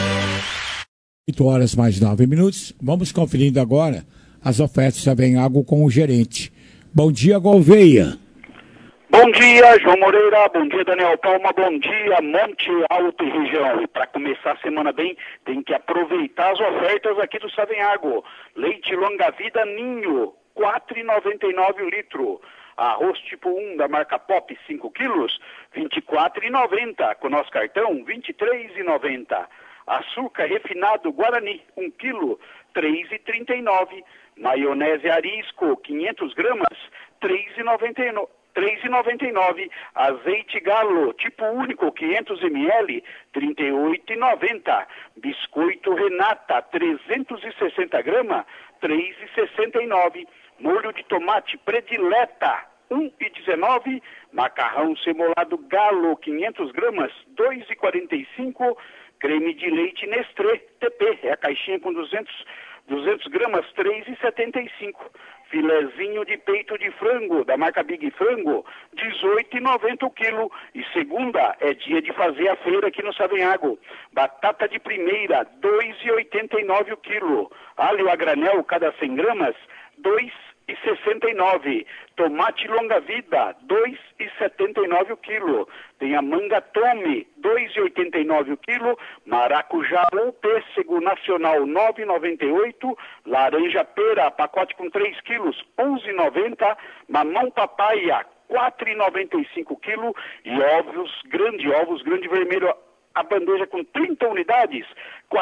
[SPEAKER 4] 8 horas mais 9 minutos. Vamos conferindo agora as ofertas da Savenhago com o gerente. Bom dia, Gouveia.
[SPEAKER 21] Bom dia, João Moreira. Bom dia, Daniel Palma. Bom dia, Monte Alto e região. E para começar a semana bem, tem que aproveitar as ofertas aqui do Savenhago. Leite longa vida Ninho, R$ 4,99 o litro. Arroz tipo 1 da marca Pop, 5 quilos, R$ 24,90. Com nosso cartão, R$ 23,90. Açúcar refinado Guarani, 1 quilo, R$ 3,39. Maionese Arisco, 500 gramas, R$ 3,99. Azeite Galo, tipo único, 500 ml, R$ 38,90. Biscoito Renata, 360 gramas, R$ 3,69. Molho de tomate Predileta, R$ 1,19. Macarrão semolado Galo, 500 gramas, R$ 2,45. Creme de leite Nestlé TP, é a caixinha com 200 gramas, R$ 3,75. Filezinho de peito de frango, da marca Big Frango, R$ 18,90 o quilo. E segunda é dia de fazer a feira aqui no Savenhago. Batata de primeira, R$ 2,89 o quilo. Alho a granel, cada 100 gramas, R$ 2,69. Tomate longa-vida, R$ 2,79 o quilo. Tem a manga Tome, R$ 2,89 o quilo. Maracujá ou pêssego nacional, R$ 9,98. Laranja pera, pacote com 3 quilos, R$ 11,90. Mamão papaya, R$ 4,95 o quilo. E ovos grande vermelho, a bandeja com 30 unidades, R$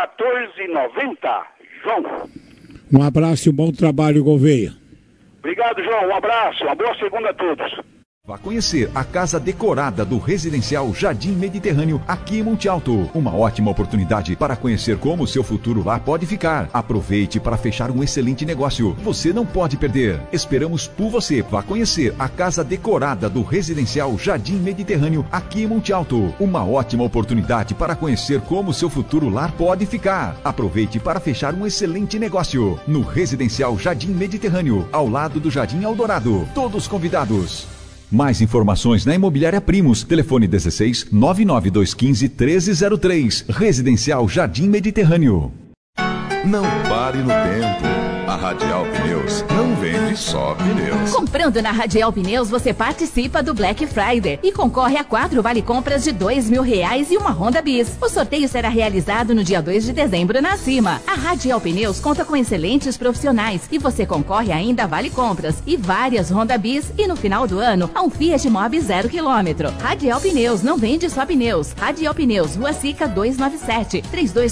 [SPEAKER 21] 14,90. João.
[SPEAKER 4] Um abraço e um bom trabalho, Gouveia.
[SPEAKER 21] Obrigado, João. Um abraço. Uma boa segunda a todos.
[SPEAKER 6] Vá conhecer a casa decorada do Residencial Jardim Mediterrâneo aqui em Monte Alto. Uma ótima oportunidade para conhecer como o seu futuro lá pode ficar. Aproveite para fechar um excelente negócio. Você não pode perder. Esperamos por você. Vá conhecer a casa decorada do Residencial Jardim Mediterrâneo aqui em Monte Alto. Uma ótima oportunidade para conhecer como o seu futuro lá pode ficar. Aproveite para fechar um excelente negócio no Residencial Jardim Mediterrâneo, ao lado do Jardim Eldorado. Todos convidados. Mais informações na Imobiliária Primos. Telefone 16 99215 1303. Residencial Jardim Mediterrâneo.
[SPEAKER 1] Não pare no tempo. A Radial Pneus não vende só pneus.
[SPEAKER 19] Comprando na Radial Pneus, você participa do Black Friday e concorre a 4 vale-compras de R$2.000 e uma Honda Bis. O sorteio será realizado no dia 2 de dezembro na Cima. A Radial Pneus conta com excelentes profissionais e você concorre ainda a vale-compras e várias Honda Bis e no final do ano a um Fiat Mobi 0 km. Radial Pneus não vende só pneus. Radial Pneus, Rua Sica 297,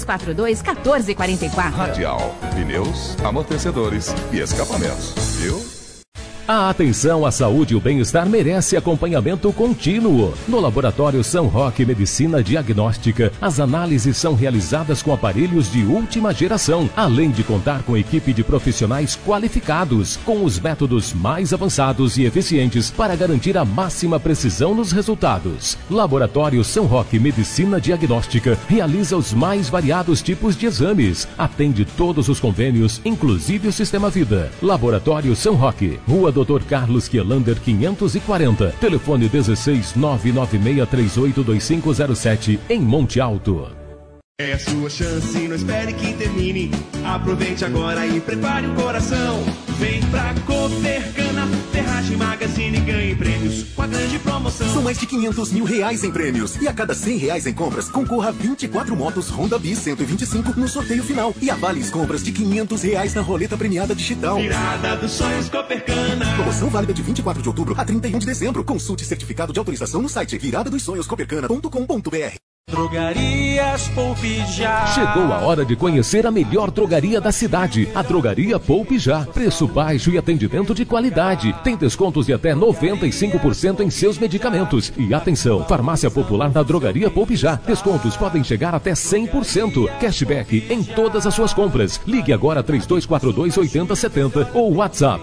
[SPEAKER 19] 3242-1444.
[SPEAKER 1] Radial Pneus, amortecedores e escapamentos, viu?
[SPEAKER 22] A atenção à saúde e o bem-estar merece acompanhamento contínuo. No Laboratório São Roque Medicina Diagnóstica, as análises são realizadas com aparelhos de última geração, além de contar com equipe de profissionais qualificados, com os métodos mais avançados e eficientes para garantir a máxima precisão nos resultados. Laboratório São Roque Medicina Diagnóstica realiza os mais variados tipos de exames, atende todos os convênios, inclusive o Sistema Vida. Laboratório São Roque, Rua Dr. Carlos Kielander 540, telefone 16 996382507, em Monte Alto.
[SPEAKER 2] É a sua chance, não espere que termine. Aproveite agora e prepare o coração. Vem pra Copercana, Ferragem Magazine e ganhe prêmios com a grande promoção.
[SPEAKER 9] São mais de 500 mil reais em prêmios. E a cada 100 reais em compras, concorra a 24 motos Honda Bis 125 no sorteio final. E avales compras de 500 reais na roleta premiada digital.
[SPEAKER 2] Virada dos sonhos Copercana.
[SPEAKER 9] Promoção válida de 24 de outubro a 31 de dezembro. Consulte certificado de autorização no site viradadosonhoscopercana.com.br.
[SPEAKER 17] Drogarias Poupe Já.
[SPEAKER 22] Chegou a hora de conhecer a melhor drogaria da cidade, a Drogaria Poupe Já. Preço baixo e atendimento de qualidade. Tem descontos de até 95% em seus medicamentos. E atenção, farmácia popular da Drogaria Poupe Já. Descontos podem chegar até 100%. Cashback em todas as suas compras. Ligue agora 3242-8070 ou WhatsApp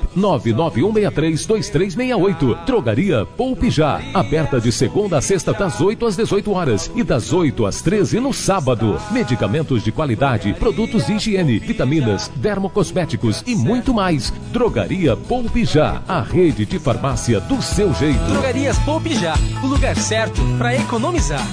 [SPEAKER 22] 991632368. Drogaria Poupe Já. Aberta de segunda a sexta das 8 às 18 horas e das 8 às 13 no sábado. Medicamentos de qualidade, produtos de higiene, vitaminas, dermocosméticos e muito mais. Drogaria Poupe Já, a rede de farmácia do seu jeito.
[SPEAKER 17] Drogarias Poupe Já, o lugar certo para economizar.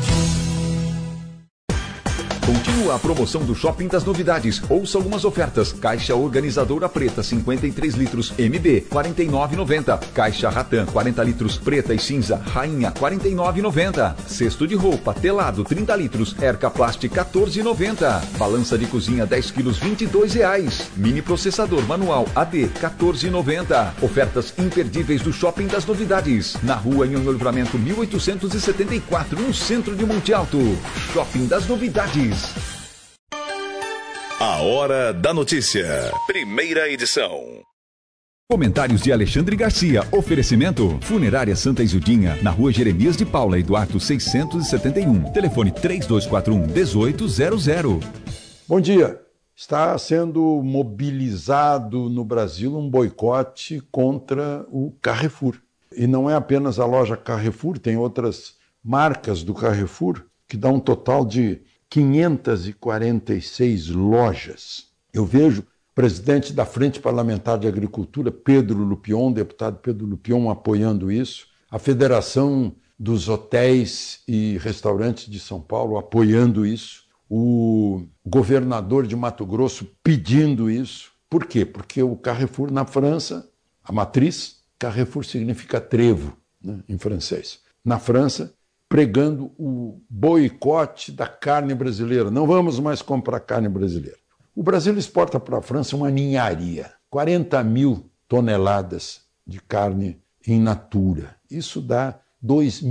[SPEAKER 6] Continua a promoção do Shopping das Novidades. Ouça algumas ofertas. Caixa organizadora preta 53 litros MB 49,90. Caixa Ratan 40 litros preta e cinza Rainha 49,90. Cesto de roupa telado 30 litros Erca Plast 14,90. Balança de cozinha 10 quilos R$22. Mini processador manual AD 14,90. Ofertas imperdíveis do Shopping das Novidades. Na rua Nhonhô Livramento 1874, no centro de Monte Alto. Shopping das Novidades.
[SPEAKER 1] A Hora da Notícia. Primeira edição.
[SPEAKER 6] Comentários de Alexandre Garcia. Oferecimento: Funerária Santa Isudinha, na rua Jeremias de Paula e Duarte 671. Telefone 3241-1800.
[SPEAKER 23] Bom dia. Está sendo mobilizado no Brasil um boicote contra o Carrefour. E não é apenas a loja Carrefour, tem outras marcas do Carrefour que dá um total de 546 lojas. Eu vejo o presidente da Frente Parlamentar de Agricultura, Pedro Lupion, deputado Pedro Lupion, apoiando isso, a Federação dos Hotéis e Restaurantes de São Paulo apoiando isso, o governador de Mato Grosso pedindo isso. Por quê? Porque o Carrefour na França, a matriz, Carrefour significa trevo, né, em francês. Na França, pregando o boicote da carne brasileira. Não vamos mais comprar carne brasileira. O Brasil exporta para a França uma ninharia, 40 mil toneladas de carne in natura. Isso dá 2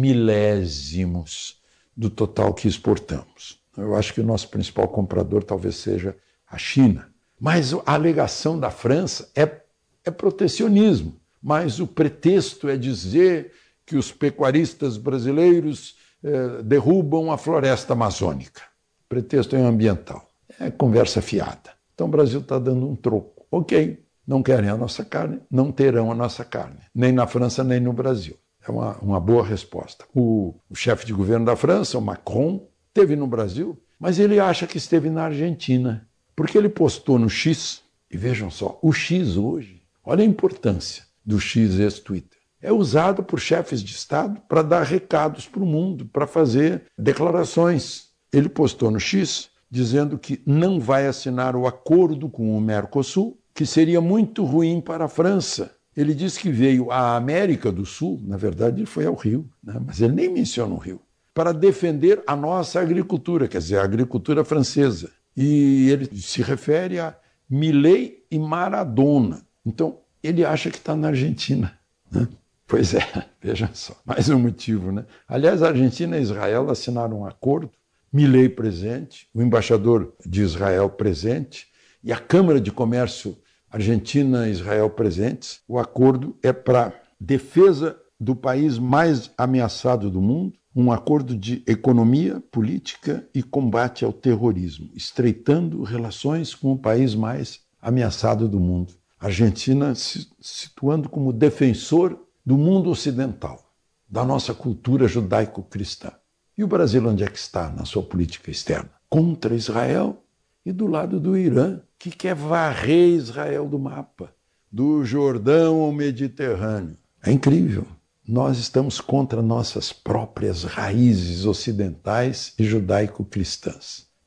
[SPEAKER 23] milésimos do total que exportamos. Eu acho que o nosso principal comprador talvez seja a China. Mas a alegação da França é protecionismo. Mas o pretexto é dizer que os pecuaristas brasileiros derrubam a floresta amazônica. O pretexto é ambiental. É conversa fiada. Então o Brasil está dando um troco. Ok, não querem a nossa carne, não terão a nossa carne. Nem na França, nem no Brasil. É uma boa resposta. O chefe de governo da França, o Macron, esteve no Brasil, mas ele acha que esteve na Argentina. Porque ele postou no X, e vejam só, o X hoje, olha a importância do X ex-Twitter. É usado por chefes de Estado para dar recados para o mundo, para fazer declarações. Ele postou no X dizendo que não vai assinar o acordo com o Mercosul, que seria muito ruim para a França. Ele disse que veio à América do Sul, na verdade ele foi ao Rio, né? Mas ele nem menciona o Rio, para defender a nossa agricultura, quer dizer, a agricultura francesa. E ele se refere a Milei e Maradona. Então, ele acha que está na Argentina, né? Pois é, vejam só, mais um motivo, né? Aliás, a Argentina e Israel assinaram um acordo, Milei presente, o embaixador de Israel presente e a Câmara de Comércio Argentina e Israel presentes. O acordo é para defesa do país mais ameaçado do mundo, um acordo de economia, política e combate ao terrorismo, estreitando relações com o país mais ameaçado do mundo. A Argentina se situando como defensor do mundo ocidental, da nossa cultura judaico-cristã. E o Brasil onde é que está na sua política externa? Contra Israel e do lado do Irã, que quer varrer Israel do mapa, do Jordão ao Mediterrâneo. É incrível. Nós estamos contra nossas próprias raízes ocidentais e judaico-cristãs.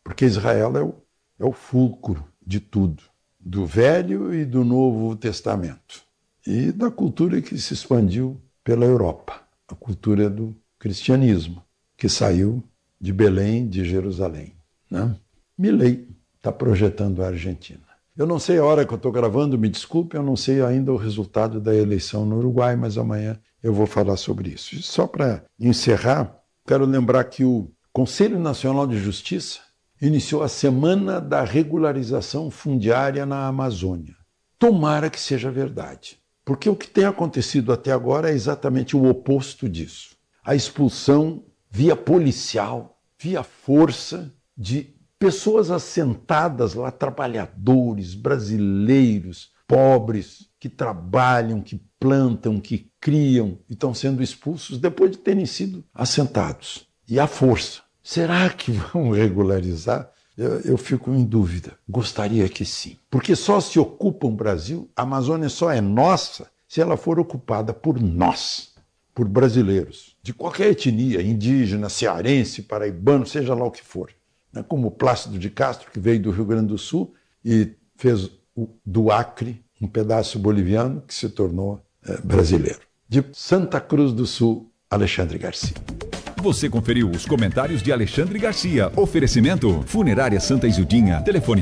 [SPEAKER 23] Porque Israel é o fulcro de tudo, do Velho e do Novo Testamento, e da cultura que se expandiu pela Europa, a cultura do cristianismo, que saiu de Belém, de Jerusalém, né? Milei está projetando a Argentina. Eu não sei a hora que eu estou gravando, me desculpe, eu não sei ainda o resultado da eleição no Uruguai, mas amanhã eu vou falar sobre isso. E só para encerrar, quero lembrar que o Conselho Nacional de Justiça iniciou a Semana da Regularização Fundiária na Amazônia. Tomara que seja verdade, porque o que tem acontecido até agora é exatamente o oposto disso. A expulsão via policial, via força, de pessoas assentadas lá, trabalhadores, brasileiros, pobres, que trabalham, que plantam, que criam e estão sendo expulsos depois de terem sido assentados. E a força. Será que vão regularizar? Eu fico em dúvida. Gostaria que sim. Porque só se ocupa o Brasil, a Amazônia só é nossa se ela for ocupada por nós, por brasileiros, de qualquer etnia, indígena, cearense, paraibano, seja lá o que for. Como o Plácido de Castro, que veio do Rio Grande do Sul e fez do Acre um pedaço boliviano que se tornou brasileiro. De Santa Cruz do Sul, Alexandre Garcia.
[SPEAKER 6] Você conferiu os comentários de Alexandre Garcia. Oferecimento: Funerária Santa Isildinha. Telefone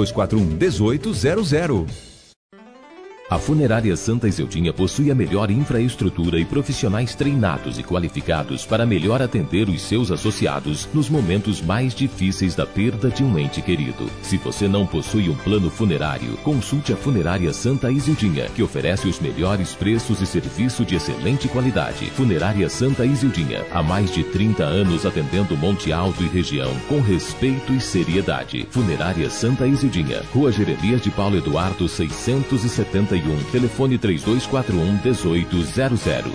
[SPEAKER 6] 3241-1800.
[SPEAKER 22] A Funerária Santa Isildinha possui a melhor infraestrutura e profissionais treinados e qualificados para melhor atender os seus associados nos momentos mais difíceis da perda de um ente querido. Se você não possui um plano funerário, consulte a Funerária Santa Isildinha, que oferece os melhores preços e serviço de excelente qualidade. Funerária Santa Isildinha, há mais de 30 anos atendendo Monte Alto e região com respeito e seriedade. Funerária Santa Isildinha, Rua Jeremias de Paulo Eduardo 671, telefone 3241-1800.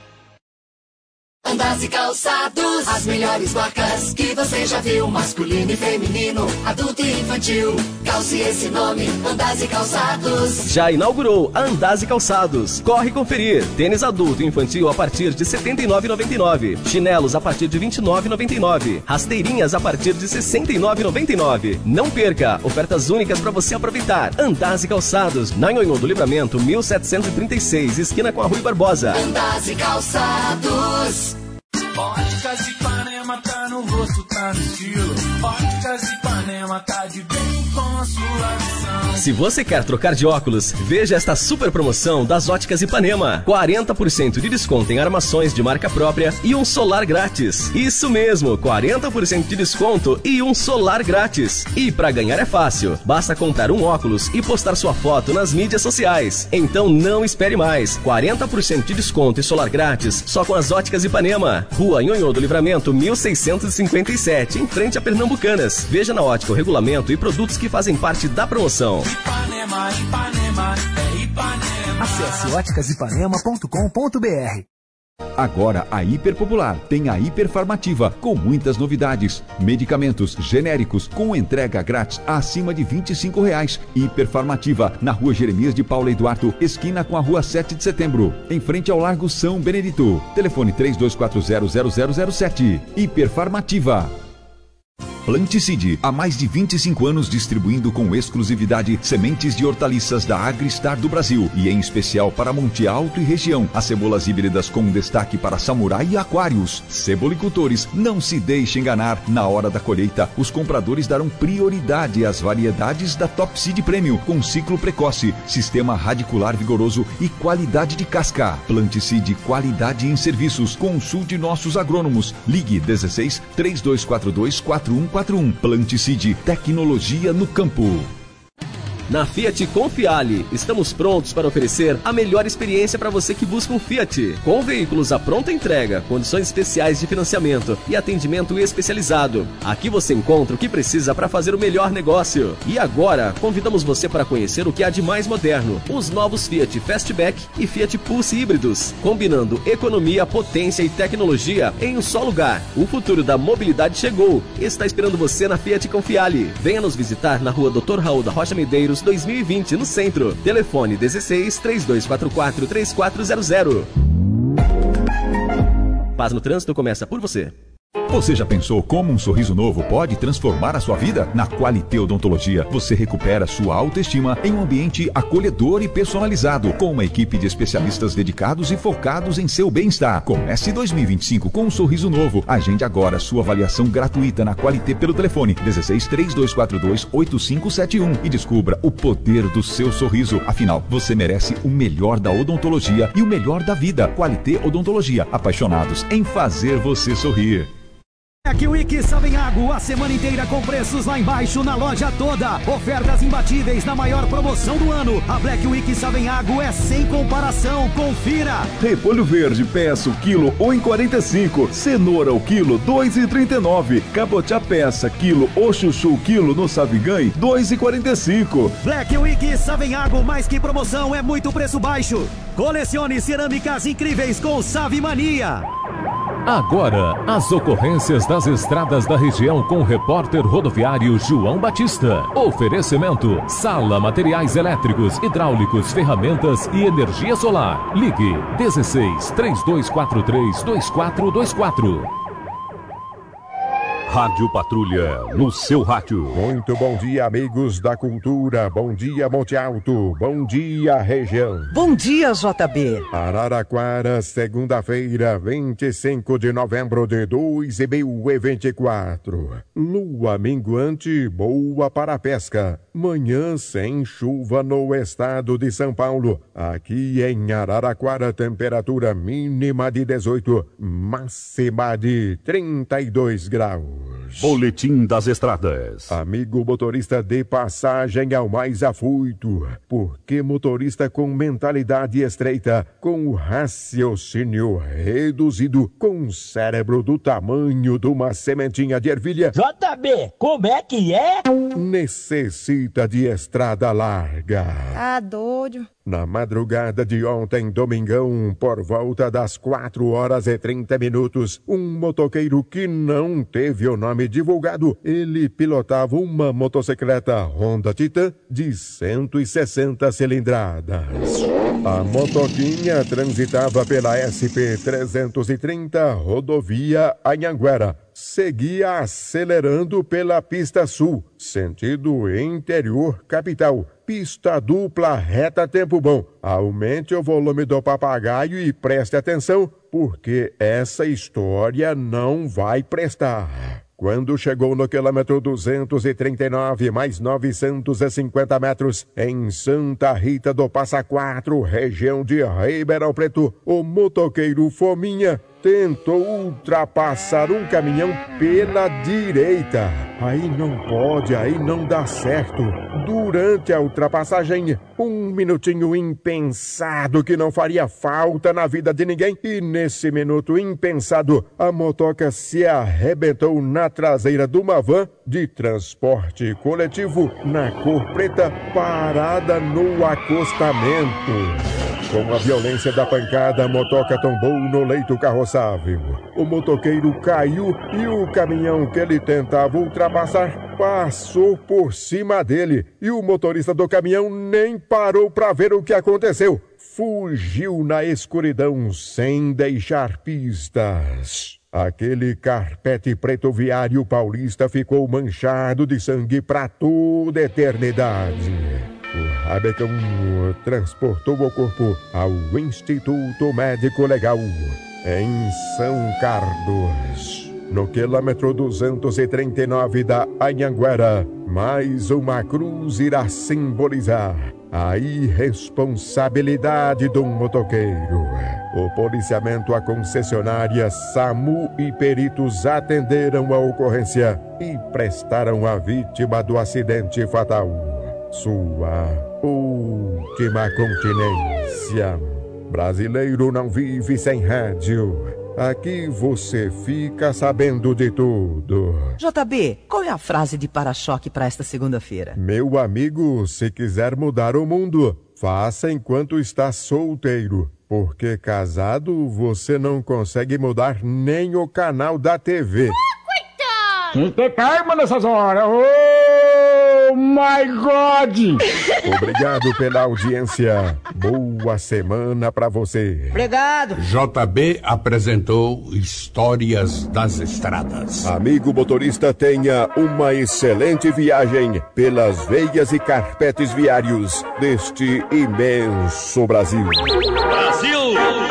[SPEAKER 5] Andas e Calçados, as melhores marcas que você já viu, masculino e feminino, adulto e infantil. Calce esse nome, Andas e Calçados.
[SPEAKER 12] Já inaugurou a Andas e Calçados. Corre conferir. Tênis adulto e infantil a partir de R$ 79,99. Chinelos a partir de R$ 29,99. Rasteirinhas a partir de R$ 69,99. Não perca, ofertas únicas para você aproveitar. Andas e Calçados, na Nhonhô do Livramento, 1736, esquina com a Rui Barbosa.
[SPEAKER 5] Andas e Calçados.
[SPEAKER 13] Óticas Ipanema tá no rosto, tá no estilo. Óticas Ipanema tá de bem com a sua visão.
[SPEAKER 12] Se você quer trocar de óculos, veja esta super promoção das Óticas Ipanema. 40% de desconto em armações de marca própria e um solar grátis. Isso mesmo, 40% de desconto e um solar grátis. E para ganhar é fácil, basta comprar um óculos e postar sua foto nas mídias sociais. Então não espere mais, 40% de desconto e solar grátis só com as Óticas Ipanema. Rua Nhonhô do Livramento, 1657, em frente a Pernambucanas. Veja na ótica o regulamento e produtos que fazem parte da promoção.
[SPEAKER 13] Ipanema, Ipanema, é Ipanema.
[SPEAKER 14] Acesse óticasipanema.com.br.
[SPEAKER 6] Agora a Hiper Popular tem a Hiperfarmativa, com muitas novidades. Medicamentos genéricos com entrega grátis acima de R$ 25. Hiperfarmativa, na Rua Jeremias de Paulo Eduardo, esquina com a Rua 7 de Setembro, em frente ao Largo São Benedito. Telefone 3240-0007. Hiperfarmativa. Planticide, há mais de 25 anos distribuindo com exclusividade sementes de hortaliças da Agristar do Brasil e em especial para Monte Alto e região. As cebolas híbridas com destaque para samurai e aquários. Cebolicultores, não se deixe enganar. Na hora da colheita, os compradores darão prioridade às variedades da Top Seed Premium, com ciclo precoce, sistema radicular vigoroso e qualidade de casca. Planticide, qualidade em serviços. Consulte nossos agrônomos. Ligue 16 3242 4141. Planticide, tecnologia no campo.
[SPEAKER 12] Na Fiat Confiale, estamos prontos para oferecer a melhor experiência para você que busca um Fiat. Com veículos à pronta entrega, condições especiais de financiamento e atendimento especializado. Aqui você encontra o que precisa para fazer o melhor negócio. E agora, convidamos você para conhecer o que há de mais moderno. Os novos Fiat Fastback e Fiat Pulse híbridos, combinando economia, potência e tecnologia em um só lugar. O futuro da mobilidade chegou. Está esperando você na Fiat Confiale. Venha nos visitar na Rua Dr. Raul da Rocha Medeiros, 2020, no centro. Telefone 16 3244 3400. Paz no trânsito começa por você.
[SPEAKER 6] Você já pensou como um sorriso novo pode transformar a sua vida? Na Qualité Odontologia, você recupera sua autoestima em um ambiente acolhedor e personalizado, com uma equipe de especialistas dedicados e focados em seu bem-estar. Comece 2025 com um sorriso novo. Agende agora sua avaliação gratuita na Qualité pelo telefone 16 3242 8571 e descubra o poder do seu sorriso. Afinal, você merece o melhor da odontologia e o melhor da vida. Qualité Odontologia, apaixonados em fazer você sorrir.
[SPEAKER 14] Black Week Savenhago, a semana inteira com preços lá embaixo na loja toda. Ofertas imbatíveis na maior promoção do ano. A Black Week Savenhago é sem comparação, confira.
[SPEAKER 8] Repolho verde, peça o quilo 1,45. Cenoura o quilo 2,39. Cabotiá peça quilo ou chuchu quilo no Saviganhe 2,45.
[SPEAKER 14] Black Week Savenhago, mais que promoção, é muito preço baixo. Colecione cerâmicas incríveis com Savimania.
[SPEAKER 22] Agora, as ocorrências das estradas da região com o repórter rodoviário João Batista. Oferecimento: Sala Materiais Elétricos, Hidráulicos, Ferramentas e Energia Solar. Ligue 16 3243 2424.
[SPEAKER 11] Rádio Patrulha, no seu rádio.
[SPEAKER 15] Muito bom dia, amigos da cultura. Bom dia, Monte Alto. Bom dia, região.
[SPEAKER 24] Bom dia, JB.
[SPEAKER 15] Araraquara, segunda-feira, 25 de novembro de 2024. Lua minguante, boa para a pesca. Manhã sem chuva no estado de São Paulo. Aqui em Araraquara, temperatura mínima de 18, máxima de 32 graus.
[SPEAKER 11] Boletim das estradas.
[SPEAKER 15] Amigo motorista de passagem ao mais afoito, porque motorista com mentalidade estreita, com raciocínio reduzido, com um cérebro do tamanho de uma sementinha de ervilha.
[SPEAKER 24] JB, como é que é?
[SPEAKER 15] Necessita de estrada larga.
[SPEAKER 24] Tá doido.
[SPEAKER 15] Na madrugada de ontem, domingão, por volta das 4h30, um motoqueiro que não teve o nome divulgado, ele pilotava uma motocicleta Honda Titan de 160 cilindradas. A motoquinha transitava pela SP-330, rodovia Anhanguera. Seguia acelerando pela pista sul, sentido interior capital. Pista dupla, reta tempo bom. Aumente o volume do papagaio e preste atenção, porque essa história não vai prestar. Quando chegou no quilômetro 239, mais 950 metros, em Santa Rita do Passa Quatro, região de Ribeirão Preto, o motoqueiro Fominha tentou ultrapassar um caminhão pela direita. Aí não pode, aí não dá certo. Durante a ultrapassagem, um minutinho impensado que não faria falta na vida de ninguém. E nesse minuto impensado, a motoca se arrebentou na traseira de uma van de transporte coletivo na cor preta, parada no acostamento. Com a violência da pancada, a motoca tombou no leito carroçável. O motoqueiro caiu e o caminhão que ele tentava ultrapassar passou por cima dele. E o motorista do caminhão nem parou para ver o que aconteceu. Fugiu na escuridão sem deixar pistas. Aquele carpete preto viário paulista ficou manchado de sangue para toda a eternidade. O Rabecão transportou o corpo ao Instituto Médico Legal, em São Carlos. No quilômetro 239 da Anhanguera, mais uma cruz irá simbolizar a irresponsabilidade de um motoqueiro. O policiamento, a concessionária, SAMU e peritos atenderam a ocorrência e prestaram à vítima do acidente fatal sua última continência. Brasileiro não vive sem rádio. Aqui você fica sabendo de tudo.
[SPEAKER 24] JB, qual é a frase de para-choque para esta segunda-feira?
[SPEAKER 15] Meu amigo, se quiser mudar o mundo, faça enquanto está solteiro. Porque casado você não consegue mudar nem o canal da TV.
[SPEAKER 24] Coitado!
[SPEAKER 25] Tem que ter calma nessas horas. Ô,
[SPEAKER 15] my God! Obrigado pela audiência. Boa semana pra você.
[SPEAKER 24] Obrigado.
[SPEAKER 3] JB apresentou Histórias das Estradas.
[SPEAKER 15] Amigo motorista, tenha uma excelente viagem pelas veias e carpetes viários deste imenso Brasil.
[SPEAKER 22] Brasil!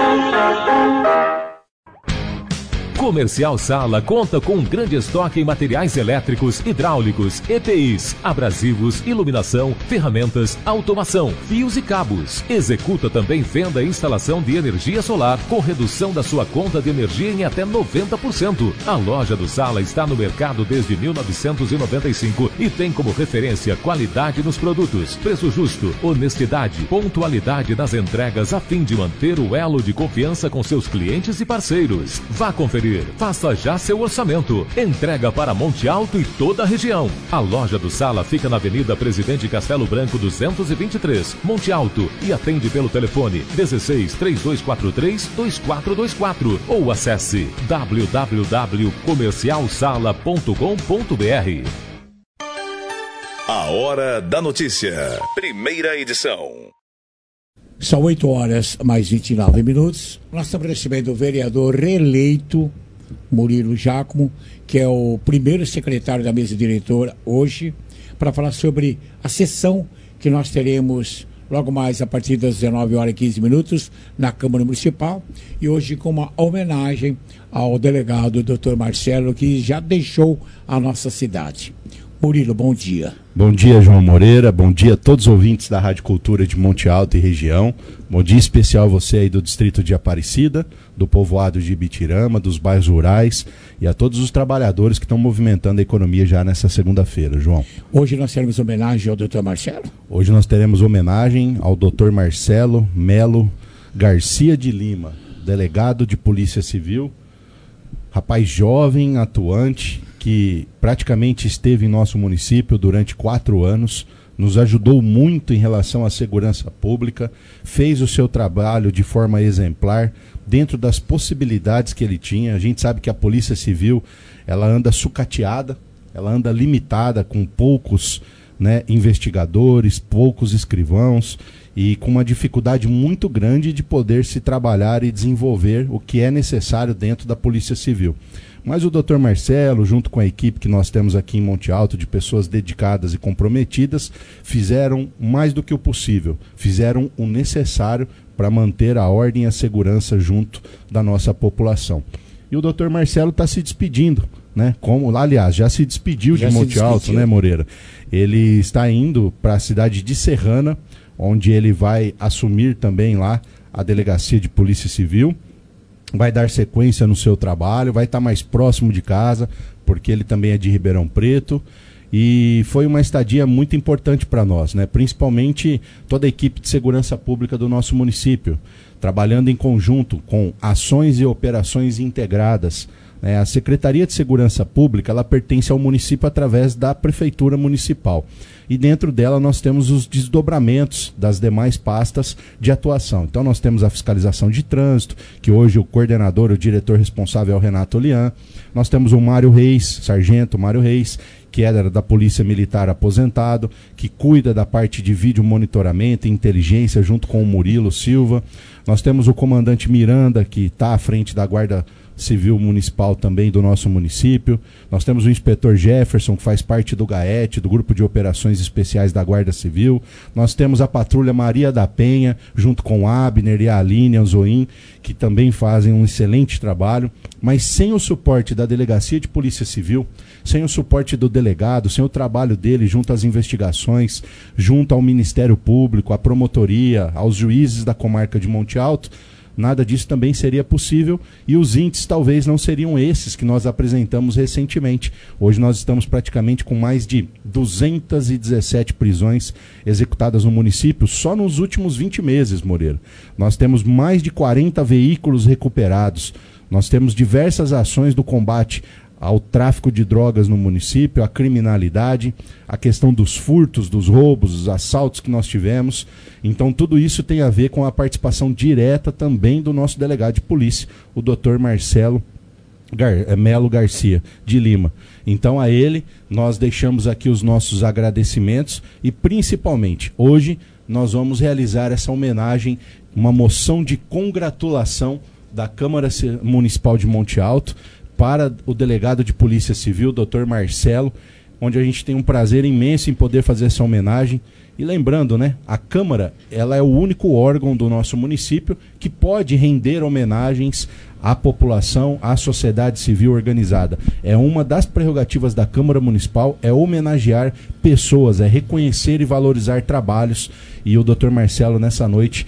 [SPEAKER 22] Comercial Sala conta com um grande estoque em materiais elétricos, hidráulicos, EPIs, abrasivos, iluminação, ferramentas, automação, fios e cabos. Executa também venda e instalação de energia solar com redução da sua conta de energia em até 90%. A loja do Sala está no mercado desde 1995 e tem como referência qualidade nos produtos, preço justo, honestidade, pontualidade nas entregas a fim de manter o elo de confiança com seus clientes e parceiros. Vá conferir. Faça já seu orçamento. Entrega para Monte Alto e toda a região. A loja do Sala fica na Avenida Presidente Castelo Branco 223, Monte Alto, e atende pelo telefone 16 3243 2424 ou acesse www.comercialsala.com.br.
[SPEAKER 1] A Hora da Notícia. Primeira edição.
[SPEAKER 4] São 8 horas mais 29 minutos. Nós estamos recebendo o vereador reeleito, Murilo Giacomo, que é o primeiro secretário da mesa diretora hoje, para falar sobre a sessão que nós teremos logo mais a partir das 19 horas e 15 minutos na Câmara Municipal, e hoje com uma homenagem ao delegado Dr. Marcelo, que já deixou a nossa cidade. Murilo, bom dia.
[SPEAKER 16] Bom dia, João Moreira. Bom dia a todos os ouvintes da Rádio Cultura de Monte Alto e região. Bom dia especial a você aí do distrito de Aparecida, do povoado de Ibitirama, dos bairros rurais e a todos os trabalhadores que estão movimentando a economia já nessa segunda-feira, João.
[SPEAKER 4] Hoje nós teremos homenagem ao Dr. Marcelo?
[SPEAKER 16] Hoje nós teremos homenagem ao Dr. Marcelo Melo Garcia de Lima, delegado de Polícia Civil, rapaz jovem, atuante, que praticamente esteve em nosso município durante 4 anos, nos ajudou muito em relação à segurança pública, fez o seu trabalho de forma exemplar, dentro das possibilidades que ele tinha. A gente sabe que a Polícia Civil, ela anda sucateada, ela anda limitada com poucos, né, investigadores, poucos escrivãos, e com uma dificuldade muito grande de poder se trabalhar e desenvolver o que é necessário dentro da Polícia Civil. Mas o Dr. Marcelo, junto com a equipe que nós temos aqui em Monte Alto, de pessoas dedicadas e comprometidas, fizeram mais do que o possível, fizeram o necessário para manter a ordem e a segurança junto da nossa população. E o Dr. Marcelo está se despedindo, né? Como, aliás, já se despediu de Monte Alto, né, Moreira? Ele está indo para a cidade de Serrana, onde ele vai assumir também lá a Delegacia de Polícia Civil, vai dar sequência no seu trabalho, vai estar mais próximo de casa, porque ele também é de Ribeirão Preto, e foi uma estadia muito importante para nós, né? Principalmente toda a equipe de segurança pública do nosso município, trabalhando em conjunto com ações e operações integradas. A Secretaria de Segurança Pública, ela pertence ao município através da Prefeitura Municipal. E dentro dela nós temos os desdobramentos das demais pastas de atuação. Então nós temos a fiscalização de trânsito, que hoje o coordenador, o diretor responsável é o Renato Olian. Nós temos o Mário Reis, sargento Mário Reis, que era da Polícia Militar aposentado, que cuida da parte de vídeo monitoramento e inteligência junto com o Murilo Silva. Nós temos o comandante Miranda, que está à frente da Guarda Civil Municipal também do nosso município. Nós temos o inspetor Jefferson, que faz parte do GAET, do Grupo de Operações Especiais da Guarda Civil. Nós temos a patrulha Maria da Penha, junto com a Abner e a Aline Anzoim, que também fazem um excelente trabalho. Mas sem o suporte da Delegacia de Polícia Civil, sem o suporte do delegado, sem o trabalho dele junto às investigações, junto ao Ministério Público, à promotoria, aos juízes da comarca de Monte Alto, nada disso também seria possível, e os índices talvez não seriam esses que nós apresentamos recentemente. Hoje nós estamos praticamente com mais de 217 prisões executadas no município só nos últimos 20 meses, Moreira. Nós temos mais de 40 veículos recuperados, nós temos diversas ações do combate ao tráfico de drogas no município, à criminalidade, a questão dos furtos, dos roubos, dos assaltos que nós tivemos. Então tudo isso tem a ver com a participação direta também do nosso delegado de polícia, o Dr. Marcelo Melo Garcia de Lima. Então a ele nós deixamos aqui os nossos agradecimentos e principalmente hoje nós vamos realizar essa homenagem, uma moção de congratulação da Câmara Municipal de Monte Alto para o delegado de Polícia Civil, Dr. Marcelo, onde a gente tem um prazer imenso em poder fazer essa homenagem. E lembrando, né, a Câmara, ela é o único órgão do nosso município que pode render homenagens à população, à sociedade civil organizada. É uma das prerrogativas da Câmara Municipal, é homenagear pessoas, é reconhecer e valorizar trabalhos. E o Dr. Marcelo, nessa noite,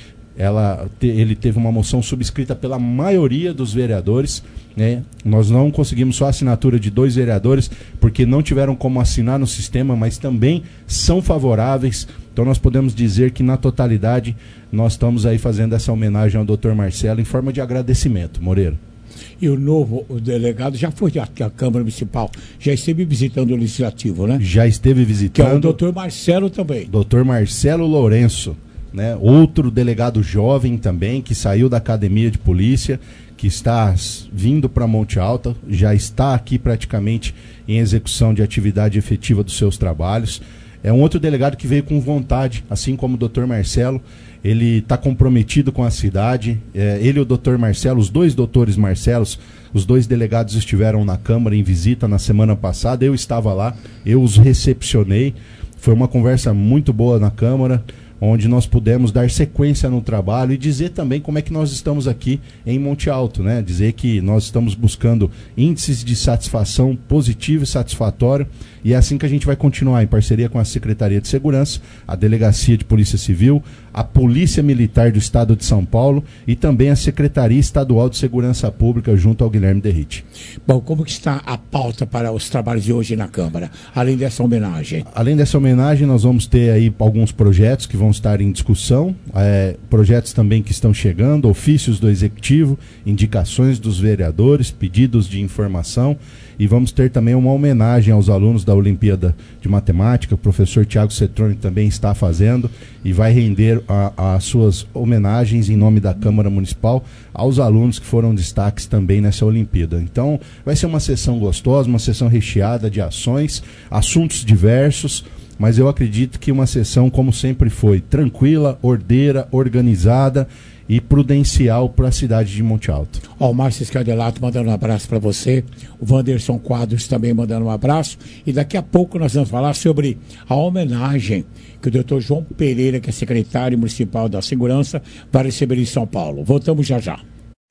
[SPEAKER 16] ele teve uma moção subscrita pela maioria dos vereadores, né? Nós não conseguimos só a assinatura de 2 vereadores, porque não tiveram como assinar no sistema, mas também são favoráveis. Então nós podemos dizer que na totalidade nós estamos aí fazendo essa homenagem ao Dr. Marcelo em forma de agradecimento, Moreira.
[SPEAKER 4] E o delegado já foi aqui à Câmara Municipal, já esteve visitando o Legislativo, né?
[SPEAKER 16] Já esteve visitando.
[SPEAKER 4] Que é o Dr. Marcelo também.
[SPEAKER 16] Dr. Marcelo Lourenço, né? Outro delegado jovem também, que saiu da Academia de Polícia, que está vindo para Monte Alto, já está aqui praticamente em execução de atividade efetiva dos seus trabalhos. É um outro delegado que veio com vontade, assim como o Dr. Marcelo. Ele está comprometido com a cidade. Ele e o Dr. Marcelo, os 2 doutores Marcelos, os 2 delegados estiveram na Câmara em visita na semana passada. Eu estava lá, eu os recepcionei. Foi uma conversa muito boa na Câmara, onde nós pudemos dar sequência no trabalho e dizer também como é que nós estamos aqui em Monte Alto, né? Dizer que nós estamos buscando índices de satisfação positivo e satisfatório, e é assim que a gente vai continuar, em parceria com a Secretaria de Segurança, a Delegacia de Polícia Civil, a Polícia Militar do Estado de São Paulo e também a Secretaria Estadual de Segurança Pública junto ao Guilherme Derrite.
[SPEAKER 4] Bom, como que está a pauta para os trabalhos de hoje na Câmara, além dessa homenagem?
[SPEAKER 16] Além dessa homenagem, nós vamos ter aí alguns projetos que vão estar em discussão, projetos também que estão chegando, ofícios do Executivo, indicações dos vereadores, pedidos de informação, e vamos ter também uma homenagem aos alunos da Olimpíada de Matemática. O professor Tiago Cetroni também está fazendo e vai render as suas homenagens em nome da Câmara Municipal aos alunos que foram destaques também nessa Olimpíada. Então vai ser uma sessão gostosa, uma sessão recheada de ações, assuntos diversos, mas eu acredito que uma sessão, como sempre foi, tranquila, ordeira, organizada e prudencial para a cidade de Monte Alto.
[SPEAKER 4] O Márcio Escadelato mandando um abraço para você, o Wanderson Quadros também mandando um abraço, e daqui a pouco nós vamos falar sobre a homenagem que o doutor João Pereira, que é secretário municipal da Segurança, vai receber em São Paulo. Voltamos já já.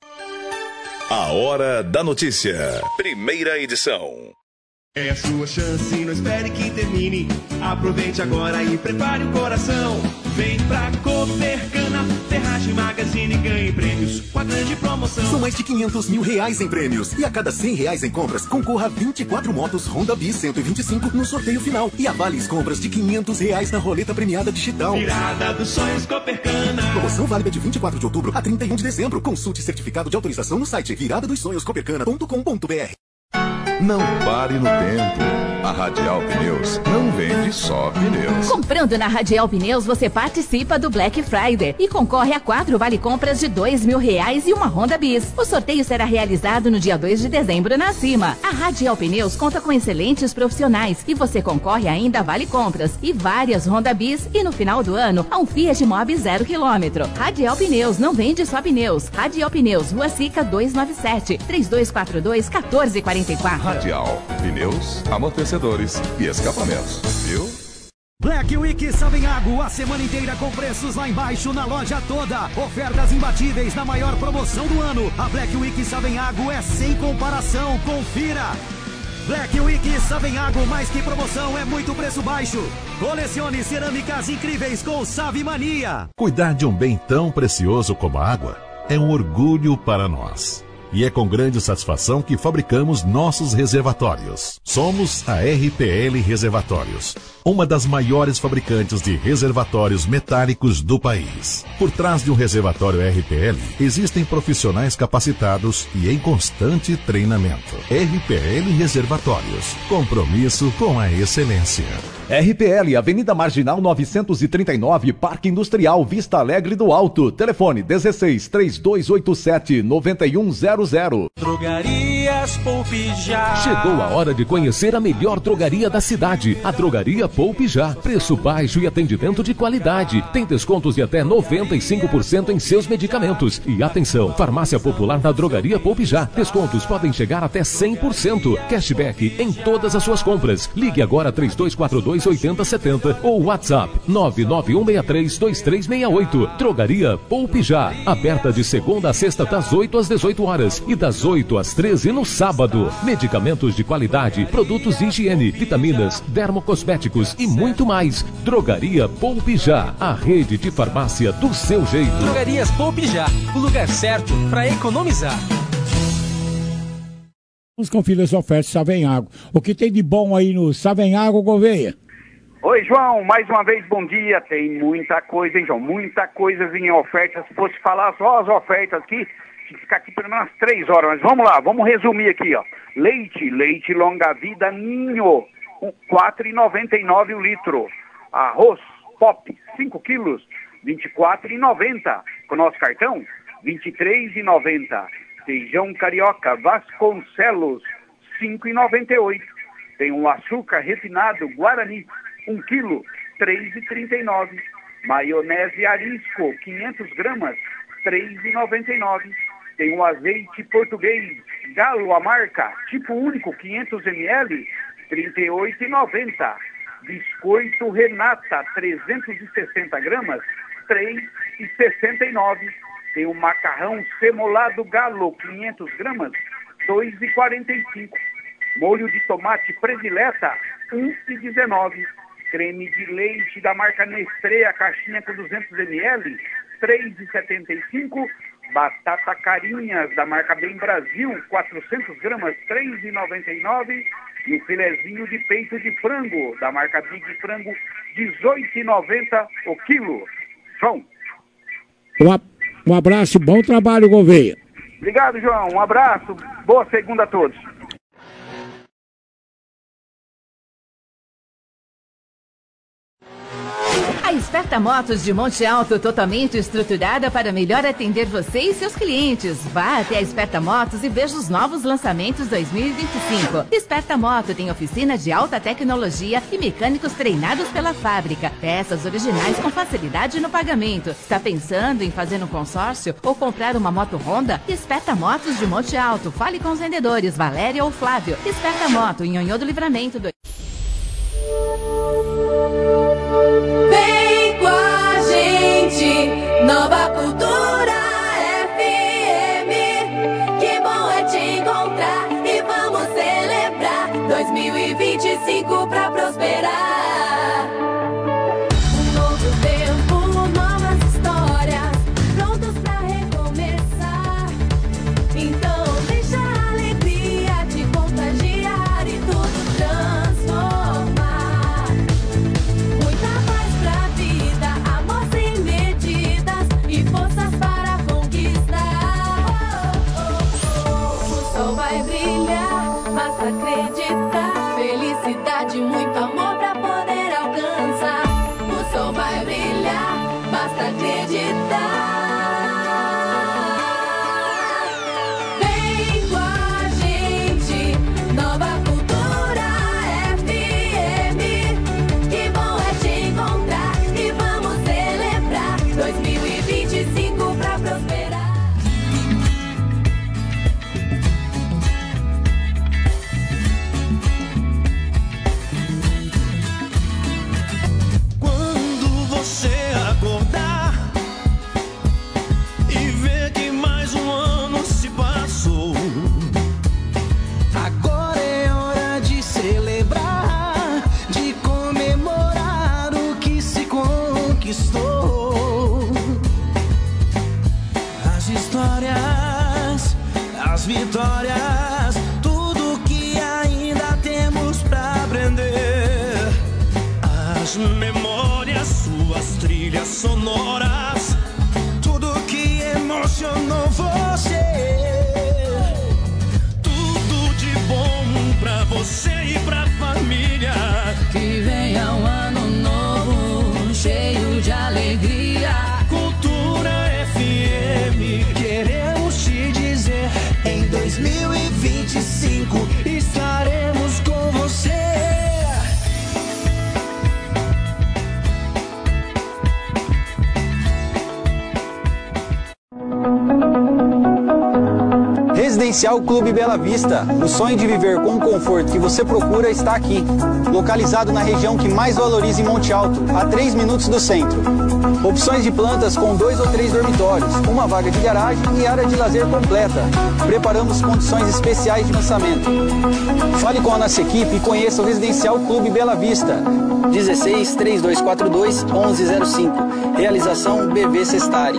[SPEAKER 1] A Hora da Notícia, primeira edição.
[SPEAKER 2] É a sua chance, não espere que termine. Aproveite agora e prepare o coração. Vem pra Copercana, Ferragem Magazine, ganhe prêmios com a grande promoção.
[SPEAKER 9] São mais de R$500 mil em prêmios. E a cada R$100 em compras, concorra a 24 motos Honda Bis 125 no sorteio final. E avale compras de R$500 na roleta premiada digital.
[SPEAKER 2] Virada dos sonhos Copercana.
[SPEAKER 9] Promoção válida de 24 de outubro a 31 de dezembro. Consulte certificado de autorização no site viradadosonhoscopercana.com.br.
[SPEAKER 1] Não pare no tempo. A Radial Pneus não vende só pneus.
[SPEAKER 19] Comprando na Radial Pneus, você participa do Black Friday e concorre a 4 vale-compras de R$2.000 e uma Honda Bis. O sorteio será realizado no dia 2 de dezembro na Cima. A Radial Pneus conta com excelentes profissionais e você concorre ainda a vale-compras e várias Honda Bis e no final do ano a um Fiat Mobi 0 km. Radial Pneus não vende só pneus. Radial Pneus, Rua Sica 297, 3242-1444.
[SPEAKER 1] Radial Pneus, amortecedores e escapamentos, viu?
[SPEAKER 14] Black Week Savenhago, a semana inteira com preços lá embaixo na loja toda. Ofertas imbatíveis na maior promoção do ano. A Black Week Savenhago é sem comparação, confira. Black Week Savenhago, mais que promoção, é muito preço baixo. Colecione cerâmicas incríveis com Savimania.
[SPEAKER 11] Cuidar de um bem tão precioso como a água é um orgulho para nós. E é com grande satisfação que fabricamos nossos reservatórios. Somos a RPL Reservatórios, uma das maiores fabricantes de reservatórios metálicos do país. Por trás de um reservatório RPL, existem profissionais capacitados e em constante treinamento. RPL Reservatórios, compromisso com a excelência.
[SPEAKER 6] RPL, Avenida Marginal 939, Parque Industrial Vista Alegre do Alto. Telefone 16-3287-9100.
[SPEAKER 17] Drogarias Poupe Já.
[SPEAKER 22] Chegou a hora de conhecer a melhor drogaria da cidade, a Drogaria Poupe Já. Preço baixo e atendimento de qualidade. Tem descontos de até 95% em seus medicamentos. E atenção, farmácia popular na Drogaria Poupe Já. Descontos podem chegar até 100%. Cashback em todas as suas compras. Ligue agora 3242-8070 ou WhatsApp 991632368. Drogaria Poupe Já. Aberta de segunda a sexta das 8 às 18 horas e das 8 às 13 no sábado. Medicamentos de qualidade, produtos de higiene, vitaminas, dermocosméticos e muito mais. Drogaria Poupe Já, a rede de farmácia do seu jeito.
[SPEAKER 17] Drogarias Poupe Já, o lugar certo para economizar.
[SPEAKER 4] Vamos conferir as ofertas Savenhago. O que tem de bom aí no Savenhago, Gouveia?
[SPEAKER 21] Oi, João, mais uma vez, bom dia. Tem muita coisa, hein, João? Muita coisa em ofertas. Se fosse falar só as ofertas aqui, tinha que ficar aqui pelo menos 3 horas. Mas vamos lá, vamos resumir aqui, ó. Leite longa vida Ninho, R$4,99 o litro. Arroz Pop, 5 quilos, R$24,90. Com nosso cartão, R$23,90. Feijão carioca Vasconcelos, R$5,98. Tem um açúcar refinado Guarani, 1 quilo, R$3,39. Maionese Arisco, 500 gramas, R$3,99. Tem um azeite português Galo, a marca, tipo único, 500 ml, R$38,90. Biscoito Renata, 360 gramas, R$3,69. Tem um macarrão semolado Galo, 500 gramas, R$2,45. Molho de tomate predileta, R$1,19. Creme de leite da marca Nestlé, a caixinha com 200 ml, R$3,75. Batata carinhas da marca Bem Brasil, 400 gramas, R$3,99. E o filezinho de peito de frango da marca Big Frango, R$18,90 o quilo. João.
[SPEAKER 4] Um abraço, bom trabalho, Gouveia.
[SPEAKER 21] Obrigado, João. Um abraço. Boa segunda a todos.
[SPEAKER 19] A Esperta Motos de Monte Alto, totalmente estruturada para melhor atender você e seus clientes. Vá até a Esperta Motos e veja os novos lançamentos 2025. Esperta Moto tem oficina de alta tecnologia e mecânicos treinados pela fábrica. Peças originais com facilidade no pagamento. Está pensando em fazer um consórcio ou comprar uma moto Honda? Esperta Motos de Monte Alto. Fale com os vendedores Valéria ou Flávio. Esperta Moto, em Nhonhô do Livramento.
[SPEAKER 5] Vem com a gente, Nova Cultura FM. Que bom é te encontrar e vamos celebrar 2025 pra prosperar. Um novo tempo, novas histórias, prontos pra recomeçar. Então deixa a alegria te contagiar e tudo transformar. Muita paz pra vida, amor sem medidas e forças para conquistar. O sol vai brilhar, basta acreditar. Felicidade, muito amor pra poder alcançar. O sol vai brilhar, basta acreditar. Vem com a gente, Nova Cultura FM. Que bom é te encontrar e vamos celebrar 2025 pra prosperar.
[SPEAKER 13] Quando você acordar e ver que mais um ano se passou, agora é hora de celebrar, de comemorar o que se conquistou. As histórias, as vitórias, tudo que ainda temos pra aprender. As memórias, suas trilhas sonoras, tudo que emocionou você. Tudo de bom pra você e pra família. Que venha um
[SPEAKER 7] Residencial Clube Bela Vista. O sonho de viver com o conforto que você procura está aqui. Localizado na região que mais valoriza em Monte Alto, a 3 minutos do centro. Opções de plantas com 2 ou 3 dormitórios, uma vaga de garagem e área de lazer completa. Preparamos condições especiais de lançamento. Fale com a nossa equipe e conheça o Residencial Clube Bela Vista. 16 3242 1105. Realização BV Sestari.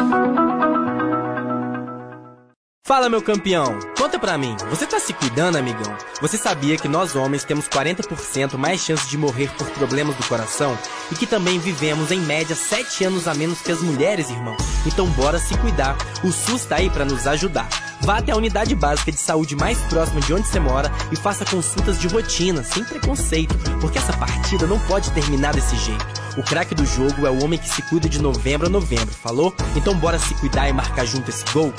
[SPEAKER 10] Fala, meu campeão, conta pra mim, você tá se cuidando, amigão? Você sabia que nós homens temos 40% mais chance de morrer por problemas do coração? E que também vivemos, em média, 7 anos a menos que as mulheres, irmão? Então bora se cuidar, o SUS tá aí pra nos ajudar. Vá até a unidade básica de saúde mais próxima de onde você mora e faça consultas de rotina, sem preconceito, porque essa partida não pode terminar desse jeito. O craque do jogo é o homem que se cuida de novembro a novembro, falou? Então bora se cuidar e marcar junto esse gol?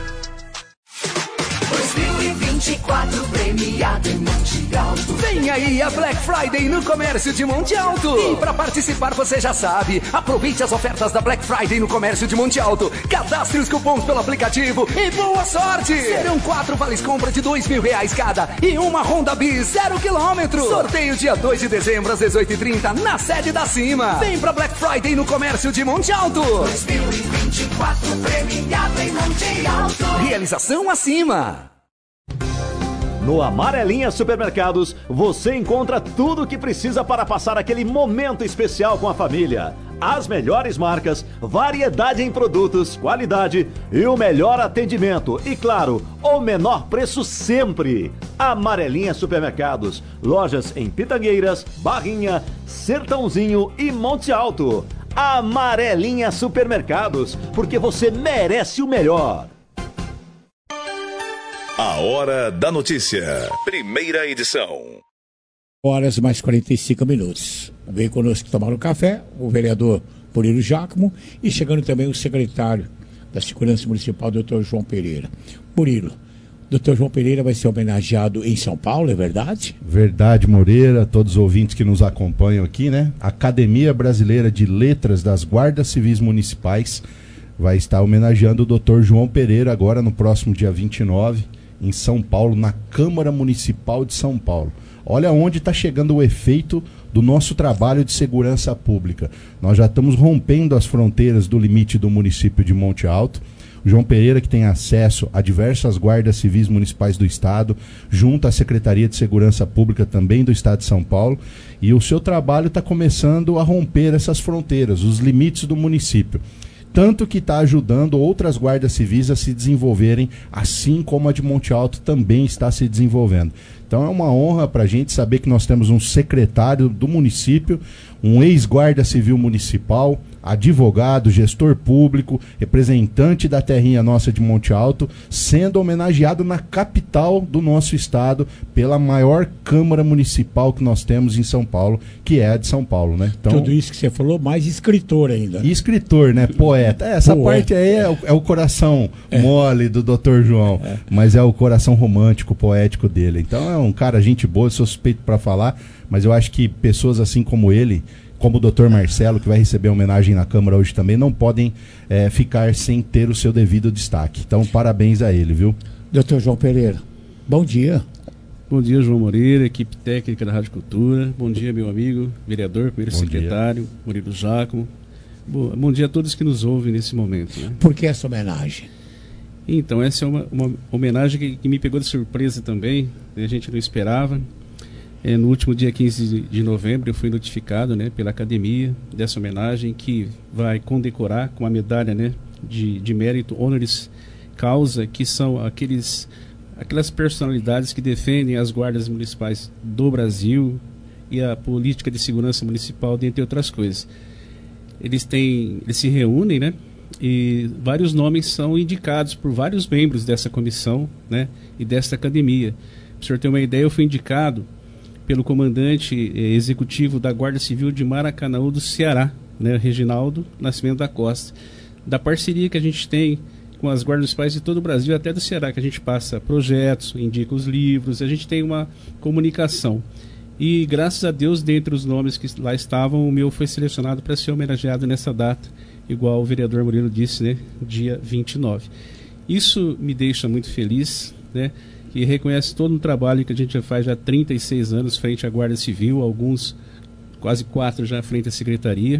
[SPEAKER 5] 2024 premiado em Monte Alto.
[SPEAKER 18] Vem aí a Black Friday no Comércio de Monte Alto. E para participar você já sabe, aproveite as ofertas da Black Friday no Comércio de Monte Alto. Cadastre os cupons pelo aplicativo e boa sorte. Serão 4 vales compra de R$2.000 cada e uma Honda Bis 0 km. Sorteio dia 2 de dezembro às 18h30 na sede da Cima. Vem pra Black Friday no Comércio de Monte Alto.
[SPEAKER 5] 2024 premiado em Monte Alto.
[SPEAKER 18] Realização acima.
[SPEAKER 20] No Amarelinha Supermercados, você encontra tudo o que precisa para passar aquele momento especial com a família. As melhores marcas, variedade em produtos, qualidade e o melhor atendimento. E claro, o menor preço sempre. Amarelinha Supermercados, lojas em Pitangueiras, Barrinha, Sertãozinho e Monte Alto. Amarelinha Supermercados, porque você merece o melhor.
[SPEAKER 1] A Hora da Notícia, primeira edição.
[SPEAKER 4] Horas mais 45 minutos. Vem conosco tomar um café o vereador Murilo Giacomo e chegando também o secretário da Segurança Municipal, Dr. João Pereira. Murilo, Dr. João Pereira vai ser homenageado em São Paulo, é verdade?
[SPEAKER 16] Verdade, Moreira, todos os ouvintes que nos acompanham aqui, né? A Academia Brasileira de Letras das Guardas Civis Municipais vai estar homenageando o Dr. João Pereira agora no próximo dia 29, em São Paulo, na Câmara Municipal de São Paulo. Olha onde está chegando o efeito do nosso trabalho de segurança pública. Nós já estamos rompendo as fronteiras do limite do município de Monte Alto. O João Pereira, que tem acesso a diversas guardas civis municipais do Estado, junto à Secretaria de Segurança Pública também do Estado de São Paulo, e o seu trabalho está começando a romper essas fronteiras, os limites do município. Tanto que está ajudando outras guardas civis a se desenvolverem, assim como a de Monte Alto também está se desenvolvendo. Então é uma honra para a gente saber que nós temos um secretário do município, um ex-guarda civil municipal, advogado, gestor público, representante da terrinha nossa de Monte Alto, sendo homenageado na capital do nosso estado pela maior Câmara Municipal que nós temos em São Paulo, que é a de São Paulo, né? Então,
[SPEAKER 4] tudo isso que você falou, mais escritor ainda.
[SPEAKER 16] E escritor, né? Poeta. Essa parte aí é o coração mole do Dr. João, mas é o coração romântico, poético dele. Então é um cara, gente boa, sou suspeito para falar, mas eu acho que pessoas assim como ele, como o Dr. Marcelo, que vai receber homenagem na Câmara hoje também, não podem ficar sem ter o seu devido destaque. Então, parabéns a ele, viu?
[SPEAKER 4] Dr. João Pereira, bom dia.
[SPEAKER 25] Bom dia, João Moreira, equipe técnica da Rádio Cultura. Bom dia, meu amigo, vereador, primeiro secretário, Murilo Giacomo. Bom dia a todos que nos ouvem nesse momento. Né?
[SPEAKER 4] Por que essa homenagem?
[SPEAKER 25] Então, essa é uma homenagem que me pegou de surpresa também, a gente não esperava. No último dia 15 de novembro eu fui notificado, né, pela academia dessa homenagem que vai condecorar com a medalha, né, de mérito honoris causa, que são aquelas personalidades que defendem as guardas municipais do Brasil e a política de segurança municipal, dentre outras coisas. Eles se reúnem, né, e vários nomes são indicados por vários membros dessa comissão, né, e dessa academia. Para o senhor ter uma ideia, eu fui indicado pelo comandante executivo da Guarda Civil de Maracanaú do Ceará, né, Reginaldo Nascimento da Costa, da parceria que a gente tem com as guardas municipais de todo o Brasil, até do Ceará, que a gente passa projetos, indica os livros, a gente tem uma comunicação. E graças a Deus, dentre os nomes que lá estavam, o meu foi selecionado para ser homenageado nessa data, igual o vereador Murilo disse, né, dia 29. Isso me deixa muito feliz, né, que reconhece todo um trabalho que a gente já faz já há 36 anos frente à Guarda Civil, alguns, quase 4 já frente à Secretaria.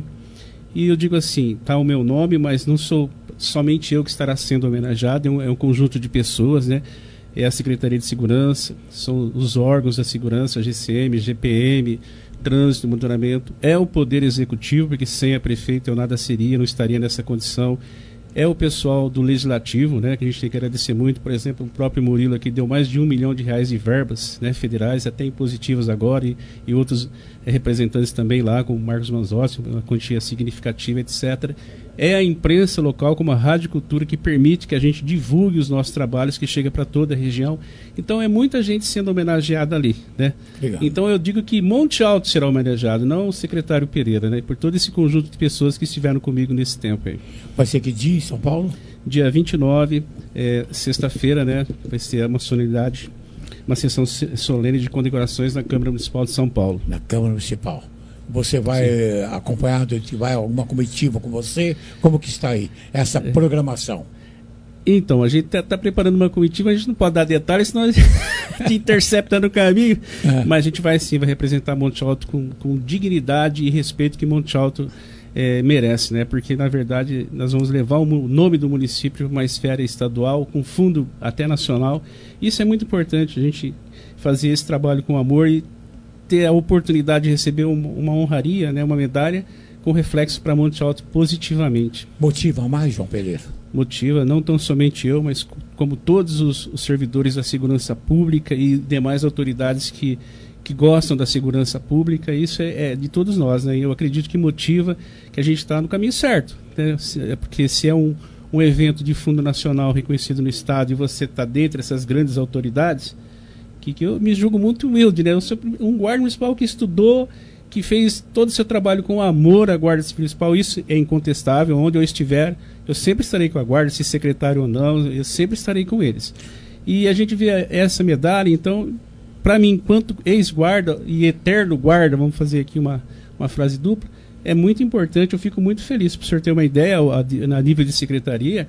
[SPEAKER 25] E eu digo assim, tá o meu nome, mas não sou somente eu que estará sendo homenageado, é um conjunto de pessoas, né? É a Secretaria de Segurança, são os órgãos da segurança, GCM, GPM, Trânsito, Monitoramento, é o Poder Executivo, porque sem a prefeita eu nada seria, não estaria nessa condição. É o pessoal do Legislativo, né, que a gente tem que agradecer muito. Por exemplo, o próprio Murilo aqui deu mais de R$1 milhão de verbas, né, federais, até impositivas agora, e outros representantes também lá, como Marcos Manzossi, uma quantia significativa, etc. É a imprensa local, como a Rádio Cultura, que permite que a gente divulgue os nossos trabalhos, que chega para toda a região. Então é muita gente sendo homenageada ali, né? Legal. Então eu digo que Monte Alto será homenageado, não o secretário Pereira, né? Por todo esse conjunto de pessoas que estiveram comigo nesse tempo aí.
[SPEAKER 4] Vai ser que dia em São Paulo?
[SPEAKER 25] Dia 29, sexta-feira, né? Vai ser uma solenidade, uma sessão solene de condecorações na Câmara Municipal de São Paulo.
[SPEAKER 4] Na Câmara Municipal. Você vai acompanhado, vai alguma comitiva com você? Como que está aí essa programação?
[SPEAKER 25] Então, a gente está preparando uma comitiva, a gente não pode dar detalhes, senão a gente intercepta no caminho, mas a gente vai sim, vai representar Monte Alto com dignidade e respeito que Monte Alto merece, né? Porque, na verdade, nós vamos levar o nome do município para uma esfera estadual, com fundo até nacional. Isso é muito importante, a gente fazer esse trabalho com amor e ter a oportunidade de receber uma honraria, né, uma medalha com reflexo para Monte Alto positivamente.
[SPEAKER 4] Motiva mais, João Pereira?
[SPEAKER 25] Motiva, não tão somente eu, mas como todos os servidores da segurança pública e demais autoridades que gostam da segurança pública. Isso é de todos nós, né? Eu acredito que motiva que a gente está no caminho certo, né? Porque se é um evento de fundo nacional reconhecido no Estado e você está dentro dessas grandes autoridades, que eu me julgo muito humilde, né? Eu sou um guarda municipal que estudou, que fez todo o seu trabalho com amor à Guarda Municipal. Isso é incontestável. Onde eu estiver, eu sempre estarei com a Guarda, se secretário ou não, eu sempre estarei com eles. E a gente vê essa medalha, então, para mim, enquanto ex-guarda e eterno guarda, vamos fazer aqui uma frase dupla, é muito importante, eu fico muito feliz. Para o senhor ter uma ideia, a nível de secretaria,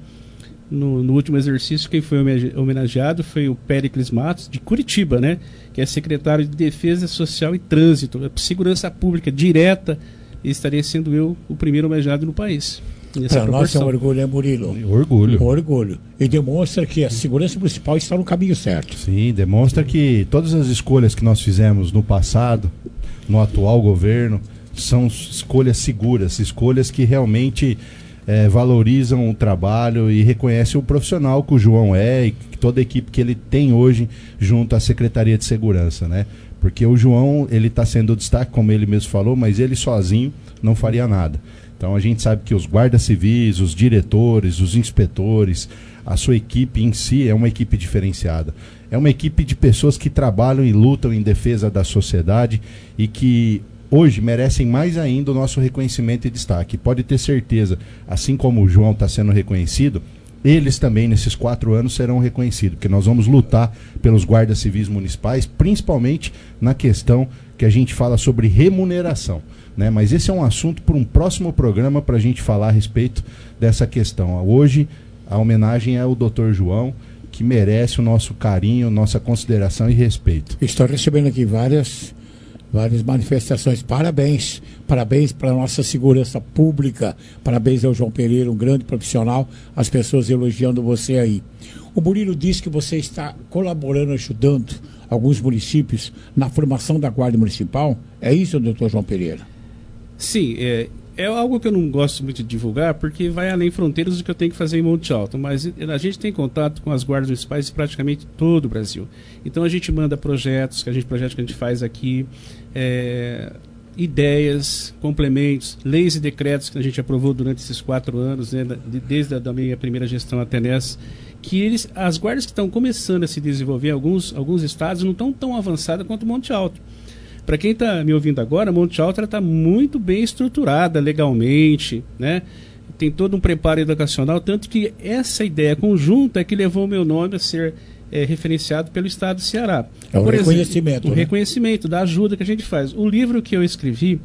[SPEAKER 25] no último exercício, quem foi homenageado foi o Péricles Matos, de Curitiba, né? Que é secretário de Defesa Social e Trânsito, Segurança Pública direta, e estaria sendo eu o primeiro homenageado no país.
[SPEAKER 4] Para nós é um orgulho, né, Murilo? Orgulho. E demonstra que a segurança municipal está no caminho certo.
[SPEAKER 16] Sim, demonstra que todas as escolhas que nós fizemos no passado, no atual governo, são escolhas seguras, escolhas que realmente valorizam o trabalho e reconhecem o profissional que o João e toda a equipe que ele tem hoje junto à Secretaria de Segurança, né? Porque o João, ele está sendo o destaque, como ele mesmo falou, mas ele sozinho não faria nada. Então a gente sabe que os guardas civis, os diretores, os inspetores, a sua equipe em si é uma equipe diferenciada. É uma equipe de pessoas que trabalham e lutam em defesa da sociedade e que hoje merecem mais ainda o nosso reconhecimento e destaque. Pode ter certeza, assim como o João está sendo reconhecido, eles também nesses 4 anos serão reconhecidos, porque nós vamos lutar pelos guardas civis municipais, principalmente na questão que a gente fala sobre remuneração, né? Mas esse é um assunto para um próximo programa para a gente falar a respeito dessa questão. Hoje a homenagem é ao Dr. João, que merece o nosso carinho, nossa consideração e respeito.
[SPEAKER 4] Estou recebendo aqui várias manifestações. Parabéns para a nossa segurança pública, parabéns ao João Pereira, um grande profissional, as pessoas elogiando você aí. O Murilo disse que você está colaborando, ajudando alguns municípios na formação da Guarda Municipal. É isso, doutor João Pereira?
[SPEAKER 25] Sim, é algo que eu não gosto muito de divulgar, porque vai além fronteiras do que eu tenho que fazer em Monte Alto, mas a gente tem contato com as guardas municipais de praticamente todo o Brasil. Então a gente manda projetos que a gente faz aqui, ideias, complementos, leis e decretos que a gente aprovou durante esses 4 anos, né, desde a minha primeira gestão até nessa, que as guardas que estão começando a se desenvolver, alguns estados não estão tão avançadas quanto Monte Alto. Para quem está me ouvindo agora, Monte Alto está muito bem estruturada legalmente, né? Tem todo um preparo educacional, tanto que essa ideia conjunta é que levou o meu nome a ser referenciado pelo Estado do Ceará.
[SPEAKER 4] É o reconhecimento.
[SPEAKER 25] O reconhecimento da ajuda que a gente faz. O livro que eu escrevi,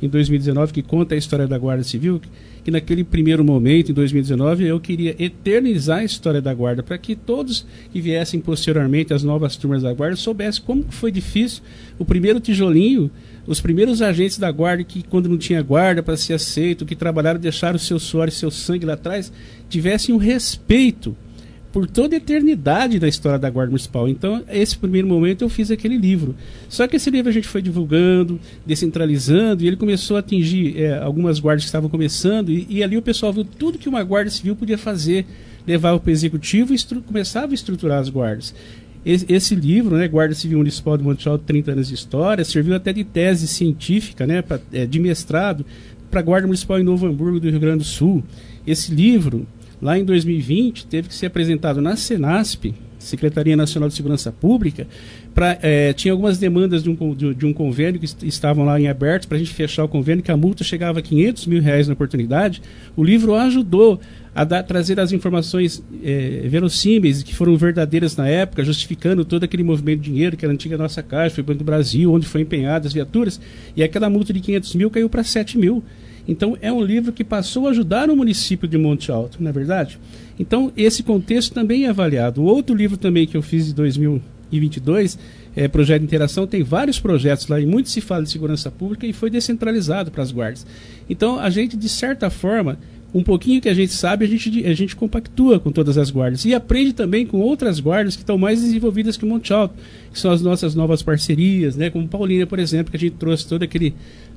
[SPEAKER 25] em 2019, que conta a história da Guarda Civil, que naquele primeiro momento, em 2019, eu queria eternizar a história da Guarda, para que todos que viessem posteriormente, as novas turmas da Guarda, soubessem como foi difícil o primeiro tijolinho, os primeiros agentes da Guarda, que quando não tinha guarda para ser aceito, que trabalharam, deixaram o seu suor e seu sangue lá atrás, tivessem um respeito por toda a eternidade da história da Guarda Municipal. Então, esse primeiro momento eu fiz aquele livro. Só que esse livro a gente foi divulgando, descentralizando, e ele começou a atingir algumas guardas que estavam começando, e ali o pessoal viu tudo que uma Guarda Civil podia fazer, levava para o Executivo e começava a estruturar as guardas. Esse livro, né, Guarda Civil Municipal de Monte Alto, 30 anos de história, serviu até de tese científica, né, de mestrado, para a Guarda Municipal em Novo Hamburgo, do Rio Grande do Sul. Esse livro, lá em 2020, teve que ser apresentado na Senasp, Secretaria Nacional de Segurança Pública, tinha algumas demandas de um convênio que estavam lá em aberto para a gente fechar o convênio, que a multa chegava a R$500 mil na oportunidade. O livro ajudou a trazer as informações verossímeis, que foram verdadeiras na época, justificando todo aquele movimento de dinheiro, que era a antiga Nossa Caixa, foi o Banco do Brasil, onde foi empenhada as viaturas, e aquela multa de R$500 mil caiu para R$7 mil. Então, é um livro que passou a ajudar o município de Monte Alto, não é verdade? Então, esse contexto também é avaliado. O outro livro também que eu fiz em 2022, Projeto de Interação, tem vários projetos lá, e muito se fala de segurança pública, e foi descentralizado para as guardas. Então, a gente, de certa forma, um pouquinho que a gente sabe, a gente compactua com todas as guardas. E aprende também com outras guardas que estão mais desenvolvidas que o Monte Alto, que são as nossas novas parcerias, né? Como Paulínia, por exemplo, que a gente trouxe todo aquele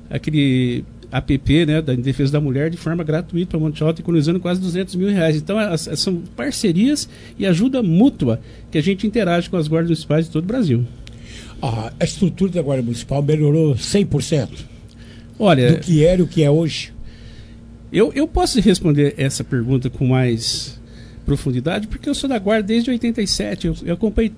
[SPEAKER 25] APP, né, da defesa da mulher, de forma gratuita para Monte Alto, economizando quase R$200 mil. Então, são parcerias e ajuda mútua que a gente interage com as guardas municipais de todo o Brasil.
[SPEAKER 4] A estrutura da Guarda Municipal melhorou 100%?
[SPEAKER 25] Olha,
[SPEAKER 4] do que era e o que é hoje?
[SPEAKER 25] Eu posso responder essa pergunta com mais profundidade, porque eu sou da Guarda desde 87, eu acompanhei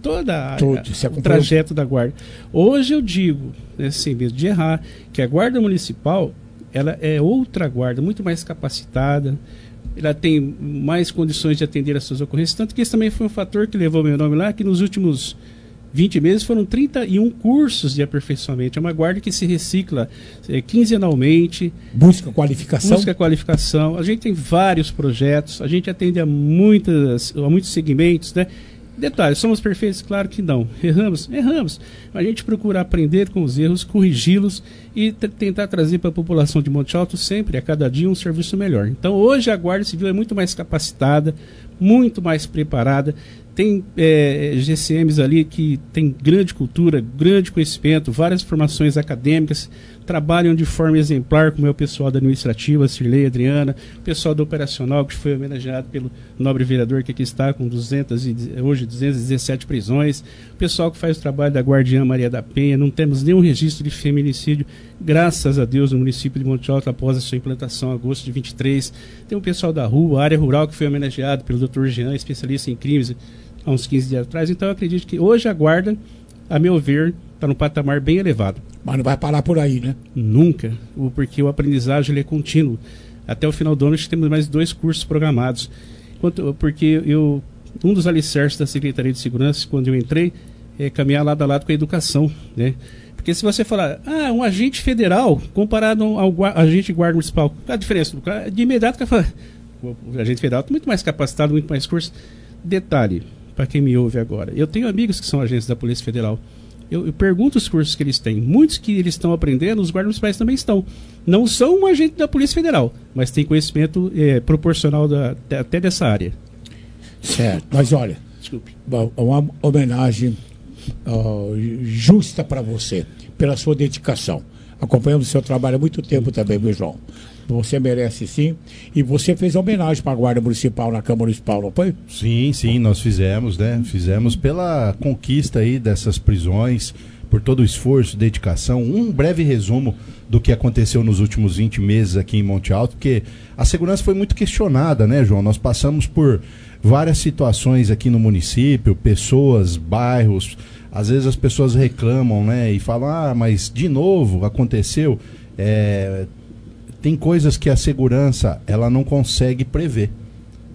[SPEAKER 25] o trajeto da Guarda. Hoje eu digo, sem medo de errar, que a Guarda Municipal, ela é outra guarda, muito mais capacitada, ela tem mais condições de atender as suas ocorrências, tanto que esse também foi um fator que levou meu nome lá, que nos últimos 20 meses foram 31 cursos de aperfeiçoamento. É uma guarda que se recicla quinzenalmente.
[SPEAKER 4] Busca qualificação. A gente tem vários projetos, a gente atende a muitos segmentos, né? Detalhe, somos perfeitos? Claro que não. Erramos? A gente procura aprender com os erros, corrigi-los e tentar trazer para a população de Monte Alto sempre, a cada dia, um serviço melhor. Então, hoje a Guarda Civil é muito mais capacitada, muito mais preparada. Tem GCMs ali que tem grande cultura, grande conhecimento, várias formações acadêmicas, trabalham de forma exemplar, como é o pessoal da administrativa, a Cirlei, a Adriana, o pessoal do operacional, que foi homenageado pelo nobre vereador que aqui está, com hoje 217 prisões, o pessoal que faz o trabalho da Guardiã Maria da Penha. Não temos nenhum registro de feminicídio, graças a Deus, no município de Monte Alto, após a sua implantação, em agosto de 23. Tem o pessoal da rua, a área rural, que foi homenageado pelo Dr. Jean, especialista em crimes, há uns 15 dias atrás. Então eu acredito que hoje a Guarda, a meu ver, está num patamar bem elevado. Mas não vai parar por aí, né?
[SPEAKER 25] Nunca, porque o aprendizagem ele é contínuo. Até o final do ano nós temos mais 2 cursos programados. Porque um dos alicerces da Secretaria de Segurança, quando eu entrei, é caminhar lado a lado com a educação, né? Porque se você falar, um agente federal comparado ao agente de guarda municipal, qual a diferença? De imediato o cara fala, o agente federal está muito mais capacitado, muito mais curso. Detalhe, para quem me ouve agora, eu tenho amigos que são agentes da Polícia Federal. Eu pergunto os cursos que eles têm. Muitos que eles estão aprendendo, os guardas municipais também estão. Não são um agente da Polícia Federal, mas tem conhecimento proporcional até dessa área.
[SPEAKER 4] Certo, mas olha,
[SPEAKER 25] desculpe,
[SPEAKER 4] uma homenagem justa para você, pela sua dedicação. Acompanhamos o seu trabalho há muito tempo também, meu João. Você merece sim. E você fez homenagem para a Guarda Municipal na Câmara Municipal, não foi?
[SPEAKER 16] Sim, nós fizemos, né? Fizemos pela conquista aí dessas prisões, por todo o esforço, dedicação. Um breve resumo do que aconteceu nos últimos 20 meses aqui em Monte Alto, porque a segurança foi muito questionada, né, João? Nós passamos por várias situações aqui no município, pessoas, bairros. Às vezes as pessoas reclamam, né? E falam, mas de novo aconteceu. Tem coisas que a segurança ela não consegue prever.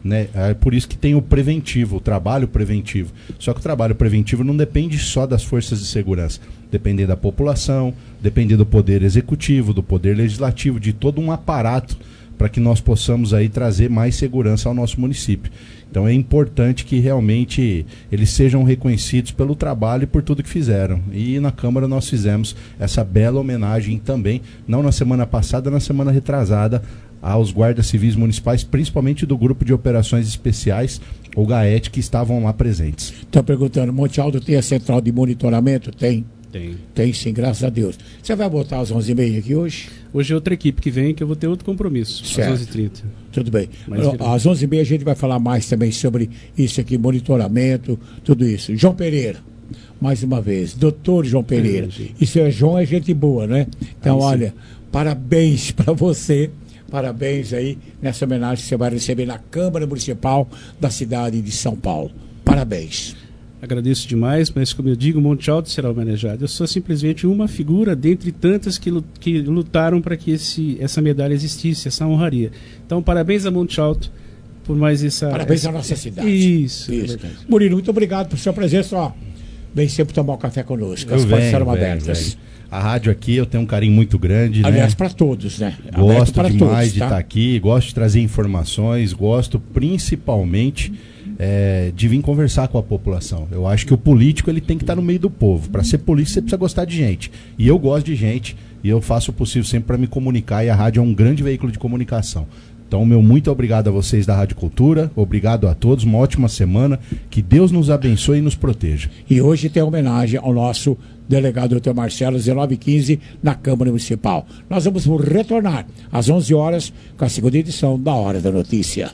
[SPEAKER 16] né? É por isso que tem o preventivo, o trabalho preventivo. Só que o trabalho preventivo não depende só das forças de segurança. Depende da população, depende do poder executivo, do poder legislativo, de todo um aparato para que nós possamos aí trazer mais segurança ao nosso município. Então é importante que realmente eles sejam reconhecidos pelo trabalho e por tudo que fizeram. E na Câmara nós fizemos essa bela homenagem também, não na semana passada, na semana retrasada, aos guardas civis municipais, principalmente do Grupo de Operações Especiais, o GAET, que estavam lá presentes.
[SPEAKER 4] Estão perguntando, Monte Alto tem a central de monitoramento? Tem.
[SPEAKER 25] Tem
[SPEAKER 4] sim, graças a Deus. Você vai botar às 11h30 aqui hoje?
[SPEAKER 25] Hoje é outra equipe que vem, que eu vou ter outro compromisso,
[SPEAKER 4] certo.
[SPEAKER 25] Às 11h30.
[SPEAKER 4] Tudo bem. Às 11h30 a gente vai falar mais também sobre isso aqui, monitoramento, tudo isso. João Pereira, mais uma vez, doutor João Pereira. Isso é João, é gente boa, né? Então, olha, parabéns para você. Parabéns aí nessa homenagem que você vai receber na Câmara Municipal da cidade de São Paulo. Parabéns.
[SPEAKER 25] Agradeço demais, mas como eu digo, Monte Alto será homenageado. Eu sou simplesmente uma figura dentre tantas que lutaram para que essa medalha existisse, essa honraria. Então, parabéns a Monte Alto por mais essa...
[SPEAKER 4] Parabéns à nossa cidade.
[SPEAKER 25] Isso.
[SPEAKER 4] Murilo, muito obrigado por sua presença. Ó, vem sempre tomar um café conosco. As portas serão abertas.
[SPEAKER 16] A rádio aqui eu tenho um carinho muito grande.
[SPEAKER 4] Aliás,
[SPEAKER 16] né?
[SPEAKER 4] Para todos, né?
[SPEAKER 16] Gosto demais de estar aqui, gosto de trazer informações, gosto principalmente de vir conversar com a população. Eu acho que o político ele tem que estar no meio do povo. Para ser político você precisa gostar de gente. E eu gosto de gente e eu faço o possível sempre para me comunicar, e a rádio é um grande veículo de comunicação. Então, meu muito obrigado a vocês da Rádio Cultura, obrigado a todos, uma ótima semana, que Deus nos abençoe e nos proteja.
[SPEAKER 4] E hoje tem homenagem ao nosso delegado Dr. Marcelo, 19h15, na Câmara Municipal. Nós vamos retornar às 11 horas com a segunda edição da Hora da Notícia.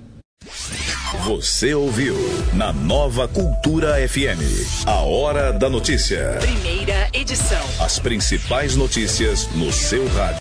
[SPEAKER 1] Você ouviu na Nova Cultura FM, a Hora da Notícia.
[SPEAKER 19] Primeira edição.
[SPEAKER 1] As principais notícias no seu rádio.